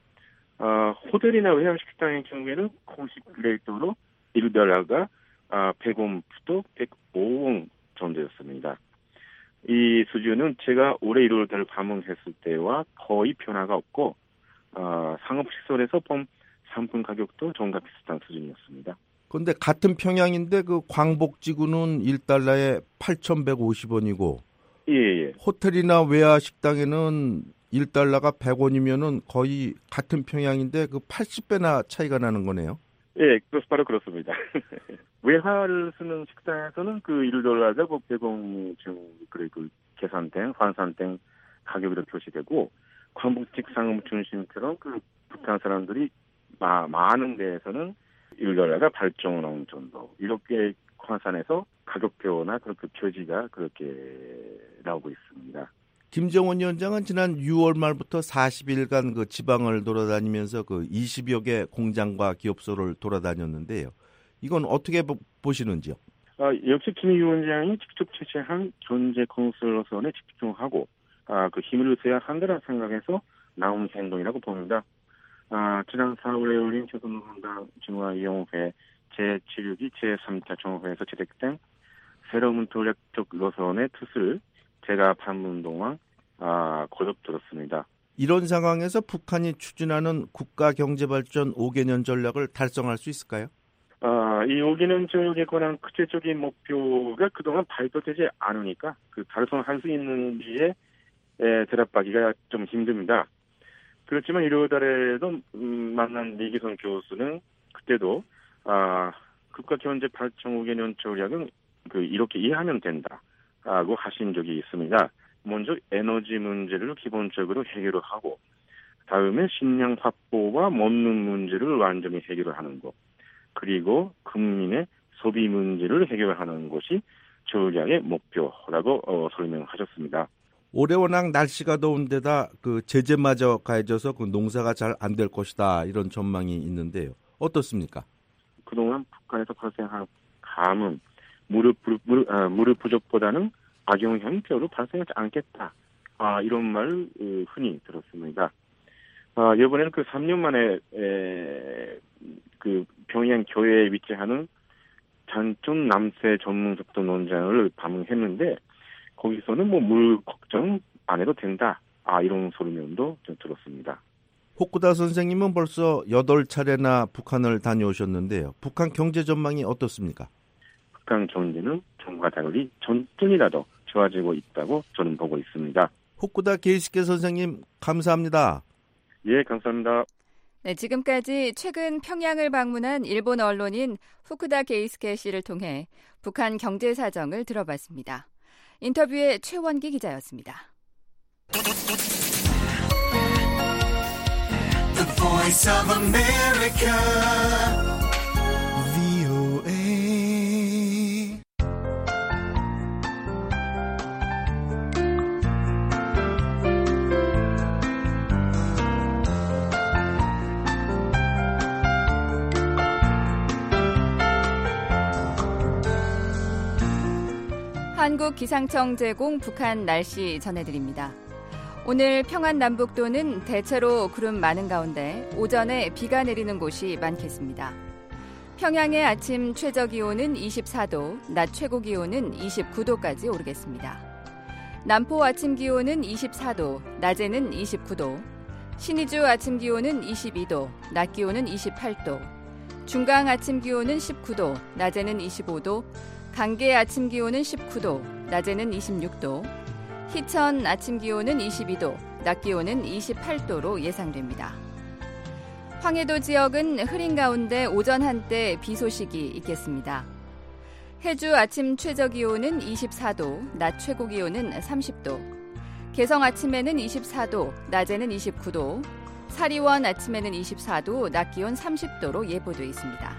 호텔이나 외식당의 경우에는 공식 레이트로 1달러가 100원부터 105원 정도였습니다. 이 수준은 제가 올해 1월달을 방문했을 때와 거의 변화가 없고 상업시설에서 본 상품 가격도 전과 비슷한 수준이었습니다. 그런데 같은 평양인데 광복지구는 1달러에 8,150원이고 예. 호텔이나 외화 식당에는 1달러가 100원이면은 거의 같은 평양인데 80배나 차이가 나는 거네요. 예, 바로 그렇습니다. 외화를 쓰는 식당에서는 1달러가 100원 계산된, 환산된 가격으로 표시되고 광복직 상업 중심처럼 북한 사람들이 많은 데에서는 1달러가 8,000원 정도 이렇게 환산해서 가격표나 그렇게 표지가 그렇게 나오고 있습니다. 김정은 위원장은 지난 6월 말부터 40일간 지방을 돌아다니면서 20여 개 공장과 기업소를 돌아다녔는데요. 이건 어떻게 보시는지요? 역시 김 위원장이 직접 취재한 경제 건설선에 집중하고 힘을 써야 한다는 생각에서 나온 행동이라고 봅니다. 지난 4월에 열린 조선노동당 중화위원회 제7기 제3차 정회에서 채택된 새로운 전략적 노선의 뜻을 제가 방문 동안 거듭 들었습니다. 이런 상황에서 북한이 추진하는 국가경제발전 5개년 전략을 달성할 수 있을까요? 이 5개년 전략에 관한 구체적인 목표가 그동안 발표되지 않으니까 달성할 수 있는지에 대답하기가 좀 힘듭니다. 그렇지만 1월 달에도 만난 리기성 교수는 그때도 국가경제발전 5개년 전략은 이렇게 이해하면 된다라고 하신 적이 있습니다. 먼저 에너지 문제를 기본적으로 해결을 하고 다음에 식량 확보와 먹는 문제를 완전히 해결을 하는 것 그리고 국민의 소비 문제를 해결하는 것이 전략의 목표라고 설명하셨습니다. 올해 워낙 날씨가 더운 데다 제재마저 가해져서 농사가 잘 안 될 것이다 이런 전망이 있는데요. 어떻습니까? 그동안 북한에서 발생한 가뭄, 무릎 부족보다는 악영 형태로 발생하지 않겠다. 이런 말을 흔히 들었습니다. 이번에는 그 3년 만에 그 평양 교외에 위치하는 잔촌 남세 전문 속도 농장을 방문했는데 거기서는 뭐 물 걱정 안 해도 된다. 이런 소리면도 좀 들었습니다. 호쿠다 선생님은 벌써 8차례나 북한을 다녀오셨는데요. 북한 경제 전망이 어떻습니까? 북한 경제는 전과 달리 전분이라도 좋아지고 있다고 저는 보고 있습니다. 호쿠다 게이스케 선생님 감사합니다. 예, 감사합니다. 네, 지금까지 최근 평양을 방문한 일본 언론인 후쿠다 게이스케 씨를 통해 북한 경제 사정을 들어봤습니다. 인터뷰의 최원기 기자였습니다. The Voice of America, VOA. 한국기상청 제공 북한 날씨 전해드립니다. 오늘 평안 남북도는 대체로 구름 많은 가운데 오전에 비가 내리는 곳이 많겠습니다. 평양의 아침 최저기온은 24도, 낮 최고기온은 29도까지 오르겠습니다. 남포 아침 기온은 24도, 낮에는 29도, 신의주 아침 기온은 22도, 낮 기온은 28도, 중강 아침 기온은 19도, 낮에는 25도, 강계 아침 기온은 19도, 낮에는 26도, 희천 아침 기온은 22도, 낮 기온은 28도로 예상됩니다. 황해도 지역은 흐린 가운데 오전 한때 비 소식이 있겠습니다. 해주 아침 최저 기온은 24도, 낮 최고 기온은 30도, 개성 아침에는 24도, 낮에는 29도, 사리원 아침에는 24도, 낮 기온 30도로 예보돼 있습니다.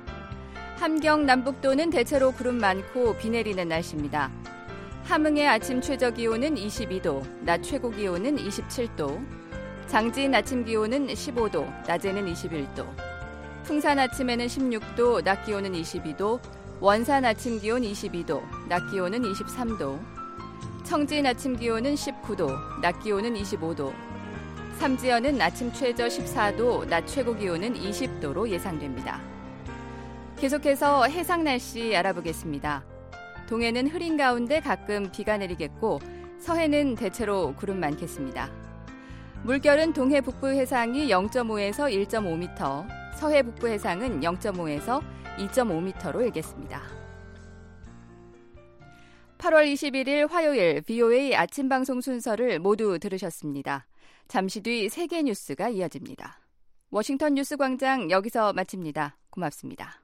함경 남북도는 대체로 구름 많고 비 내리는 날씨입니다. 함흥의 아침 최저 기온은 22도, 낮 최고 기온은 27도, 장진 아침 기온은 15도, 낮에는 21도, 풍산 아침에는 16도, 낮 기온은 22도, 원산 아침 기온 22도, 낮 기온은 23도, 청진 아침 기온은 19도, 낮 기온은 25도, 삼지연은 아침 최저 14도, 낮 최고 기온은 20도로 예상됩니다. 계속해서 해상 날씨 알아보겠습니다. 동해는 흐린 가운데 가끔 비가 내리겠고 서해는 대체로 구름 많겠습니다. 물결은 동해 북부 해상이 0.5에서 1.5m, 서해 북부 해상은 0.5에서 2.5m로 일겠습니다. 8월 21일 화요일 VOA 아침 방송 순서를 모두 들으셨습니다. 잠시 뒤 세계 뉴스가 이어집니다. 워싱턴 뉴스 광장 여기서 마칩니다. 고맙습니다.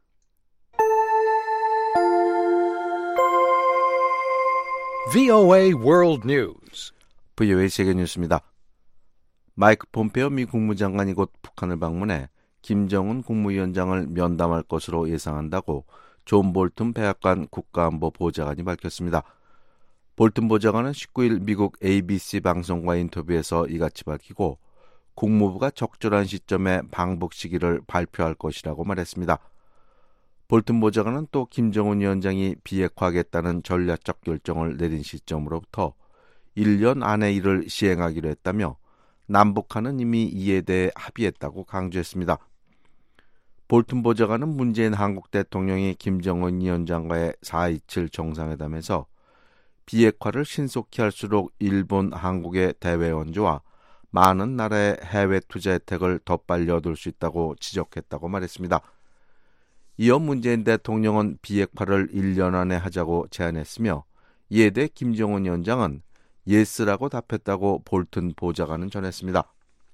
VOA World News. VOA 세계 뉴스입니다. 마이크 폼페오 미 국무장관이 곧 북한을 방문해 김정은 국무위원장을 면담할 것으로 예상한다고 존 볼튼 백악관 국가안보 보좌관이 밝혔습니다. 볼튼 보좌관은 19일 미국 ABC 방송과 인터뷰에서 이같이 밝히고 국무부가 적절한 시점에 방북 시기를 발표할 것이라고 말했습니다. 볼튼 보좌관은 또 김정은 위원장이 비핵화하겠다는 전략적 결정을 내린 시점으로부터 1년 안에 이를 시행하기로 했다며 남북한은 이미 이에 대해 합의했다고 강조했습니다. 볼튼 보좌관은 문재인 한국 대통령이 김정은 위원장과의 4.27 정상회담에서 비핵화를 신속히 할수록 일본, 한국의 대외 원조와 많은 나라의 해외 투자 혜택을 더 빨리 얻을 수 있다고 지적했다고 말했습니다. 이어 문재인 대통령은 비핵화를 1년 안에 하자고 제안했으며 이에 대해 김정은 위원장은 예스라고 답했다고 볼튼 보좌관은 전했습니다.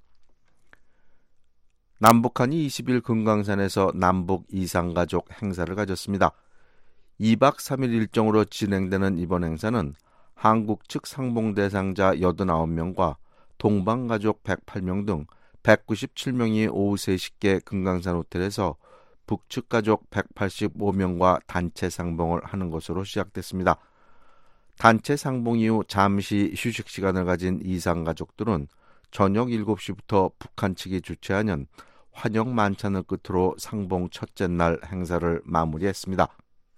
남북한이 20일 금강산에서 남북 이산가족 행사를 가졌습니다. 2박 3일 일정으로 진행되는 이번 행사는 한국 측 상봉 대상자 89명과 동방가족 108명 등 197명이 오후 3시께 금강산 호텔에서 북측 가족 185명과 단체 상봉을 하는 것으로 시작됐습니다. 단체 상봉 이후 잠시 휴식 시간을 가진 이산 가족들은 저녁 7시부터 북한 측이 주최하는 환영 만찬을 끝으로 상봉 첫째 날 행사를 마무리했습니다.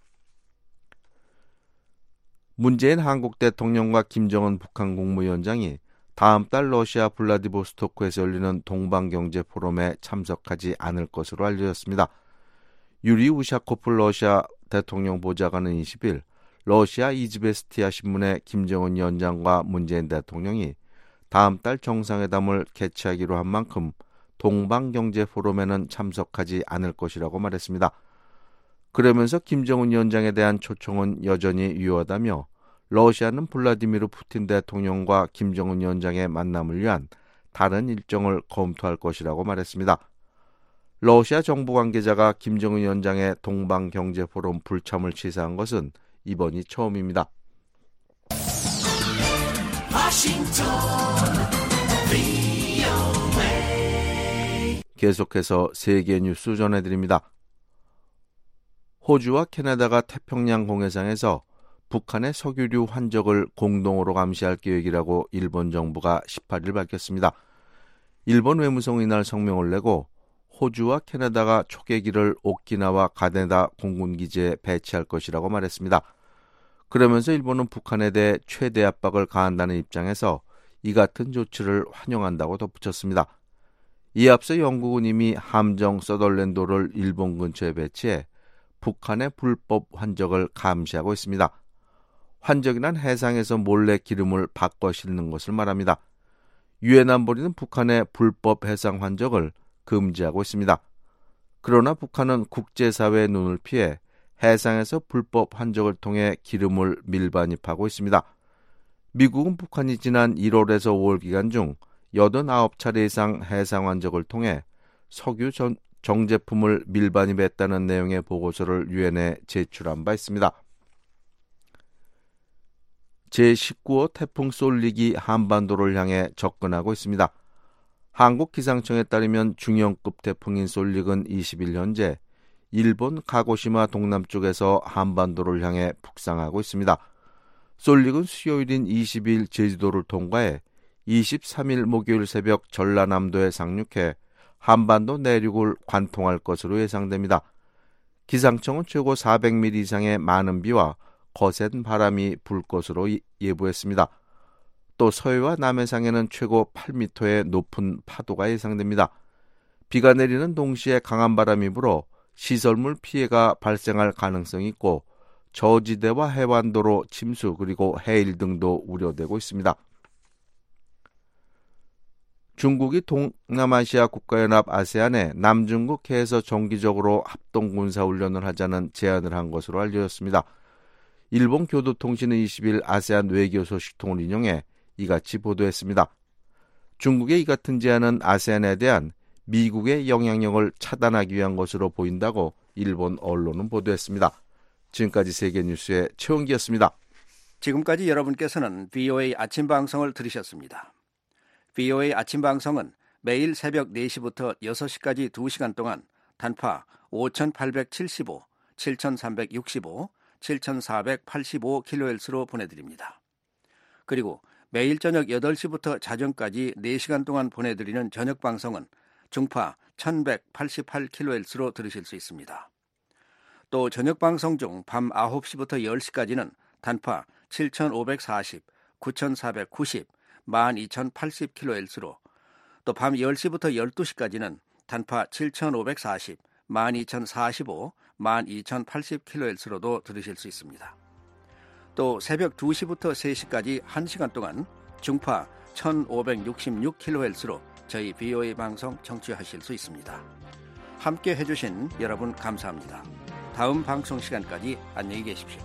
문재인 한국 대통령과 김정은 북한 국무위원장이 다음 달 러시아 블라디보스토크에서 열리는 동방경제 포럼에 참석하지 않을 것으로 알려졌습니다. 유리 우샤코프 러시아 대통령 보좌관은 20일 러시아 이즈베스티아 신문에 김정은 위원장과 문재인 대통령이 다음 달 정상회담을 개최하기로 한 만큼 동방경제 포럼에는 참석하지 않을 것이라고 말했습니다. 그러면서 김정은 위원장에 대한 초청은 여전히 유효하다며 러시아는 블라디미르 푸틴 대통령과 김정은 위원장의 만남을 위한 다른 일정을 검토할 것이라고 말했습니다. 러시아 정부 관계자가 김정은 위원장의 동방경제포럼 불참을 시사한 것은 이번이 처음입니다. 계속해서 세계 뉴스 전해드립니다. 호주와 캐나다가 태평양 공해상에서 북한의 석유류 환적을 공동으로 감시할 계획이라고 일본 정부가 18일 밝혔습니다. 일본 외무성이 이날 성명을 내고 호주와 캐나다가 초계기를 오키나와 가네다 공군기지에 배치할 것이라고 말했습니다. 그러면서 일본은 북한에 대해 최대 압박을 가한다는 입장에서 이 같은 조치를 환영한다고 덧붙였습니다. 이에 앞서 영국은 이미 함정 서덜랜도를 일본 근처에 배치해 북한의 불법 환적을 감시하고 있습니다. 환적이란 해상에서 몰래 기름을 바꿔 싣는 것을 말합니다. 유엔 안보리는 북한의 불법 해상 환적을 금지하고 있습니다. 그러나 북한은 국제사회의 눈을 피해 해상에서 불법 환적을 통해 기름을 밀반입하고 있습니다. 미국은 북한이 지난 1월에서 5월 기간 중 89차례 이상 해상 환적을 통해 석유 정제품을 밀반입했다는 내용의 보고서를 유엔에 제출한 바 있습니다. 제19호 태풍 쏠릭이 한반도를 향해 접근하고 있습니다. 한국기상청에 따르면 중형급 태풍인 쏠릭은 20일 현재 일본 가고시마 동남쪽에서 한반도를 향해 북상하고 있습니다. 쏠릭은 수요일인 20일 제주도를 통과해 23일 목요일 새벽 전라남도에 상륙해 한반도 내륙을 관통할 것으로 예상됩니다. 기상청은 최고 400mm 이상의 많은 비와 거센 바람이 불 것으로 예보했습니다. 또 서해와 남해상에는 최고 8m의 높은 파도가 예상됩니다. 비가 내리는 동시에 강한 바람이 불어 시설물 피해가 발생할 가능성이 있고 저지대와 해완도로 침수 그리고 해일 등도 우려되고 있습니다. 중국이 동남아시아 국가연합 아세안에 남중국 해에서 정기적으로 합동군사훈련을 하자는 제안을 한 것으로 알려졌습니다. 일본 교도통신은 20일 아세안 외교 소식통을 인용해 이같이 보도했습니다. 중국의 이 같은 제안은 아세안에 대한 미국의 영향력을 차단하기 위한 것으로 보인다고 일본 언론은 보도했습니다. 지금까지 세계뉴스의 최원기였습니다. 지금까지 여러분께서는 VOA 아침방송을 들으셨습니다. VOA 아침방송은 매일 새벽 4시부터 6시까지 2시간 동안 단파 5875, 7365, 7485kHz로 보내드립니다. 그리고 매일 저녁 8시부터 자정까지 4시간 동안 보내드리는 저녁방송은 중파 1188kHz로 들으실 수 있습니다. 또 저녁방송 중 밤 9시부터 10시까지는 단파 7540, 9490, 12080kHz로 또 밤 10시부터 12시까지는 단파 7540, 12045, 12080kHz로도 들으실 수 있습니다. 또 새벽 2시부터 3시까지 1시간 동안 중파 1566kHz로 저희 VOA 방송 청취하실 수 있습니다. 함께 해주신 여러분 감사합니다. 다음 방송 시간까지 안녕히 계십시오.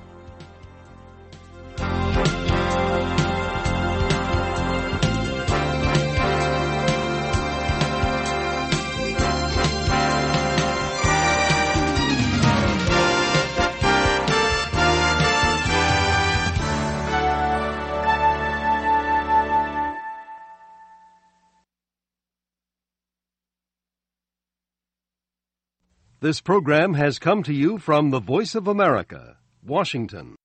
This program has come to you from the Voice of America, Washington.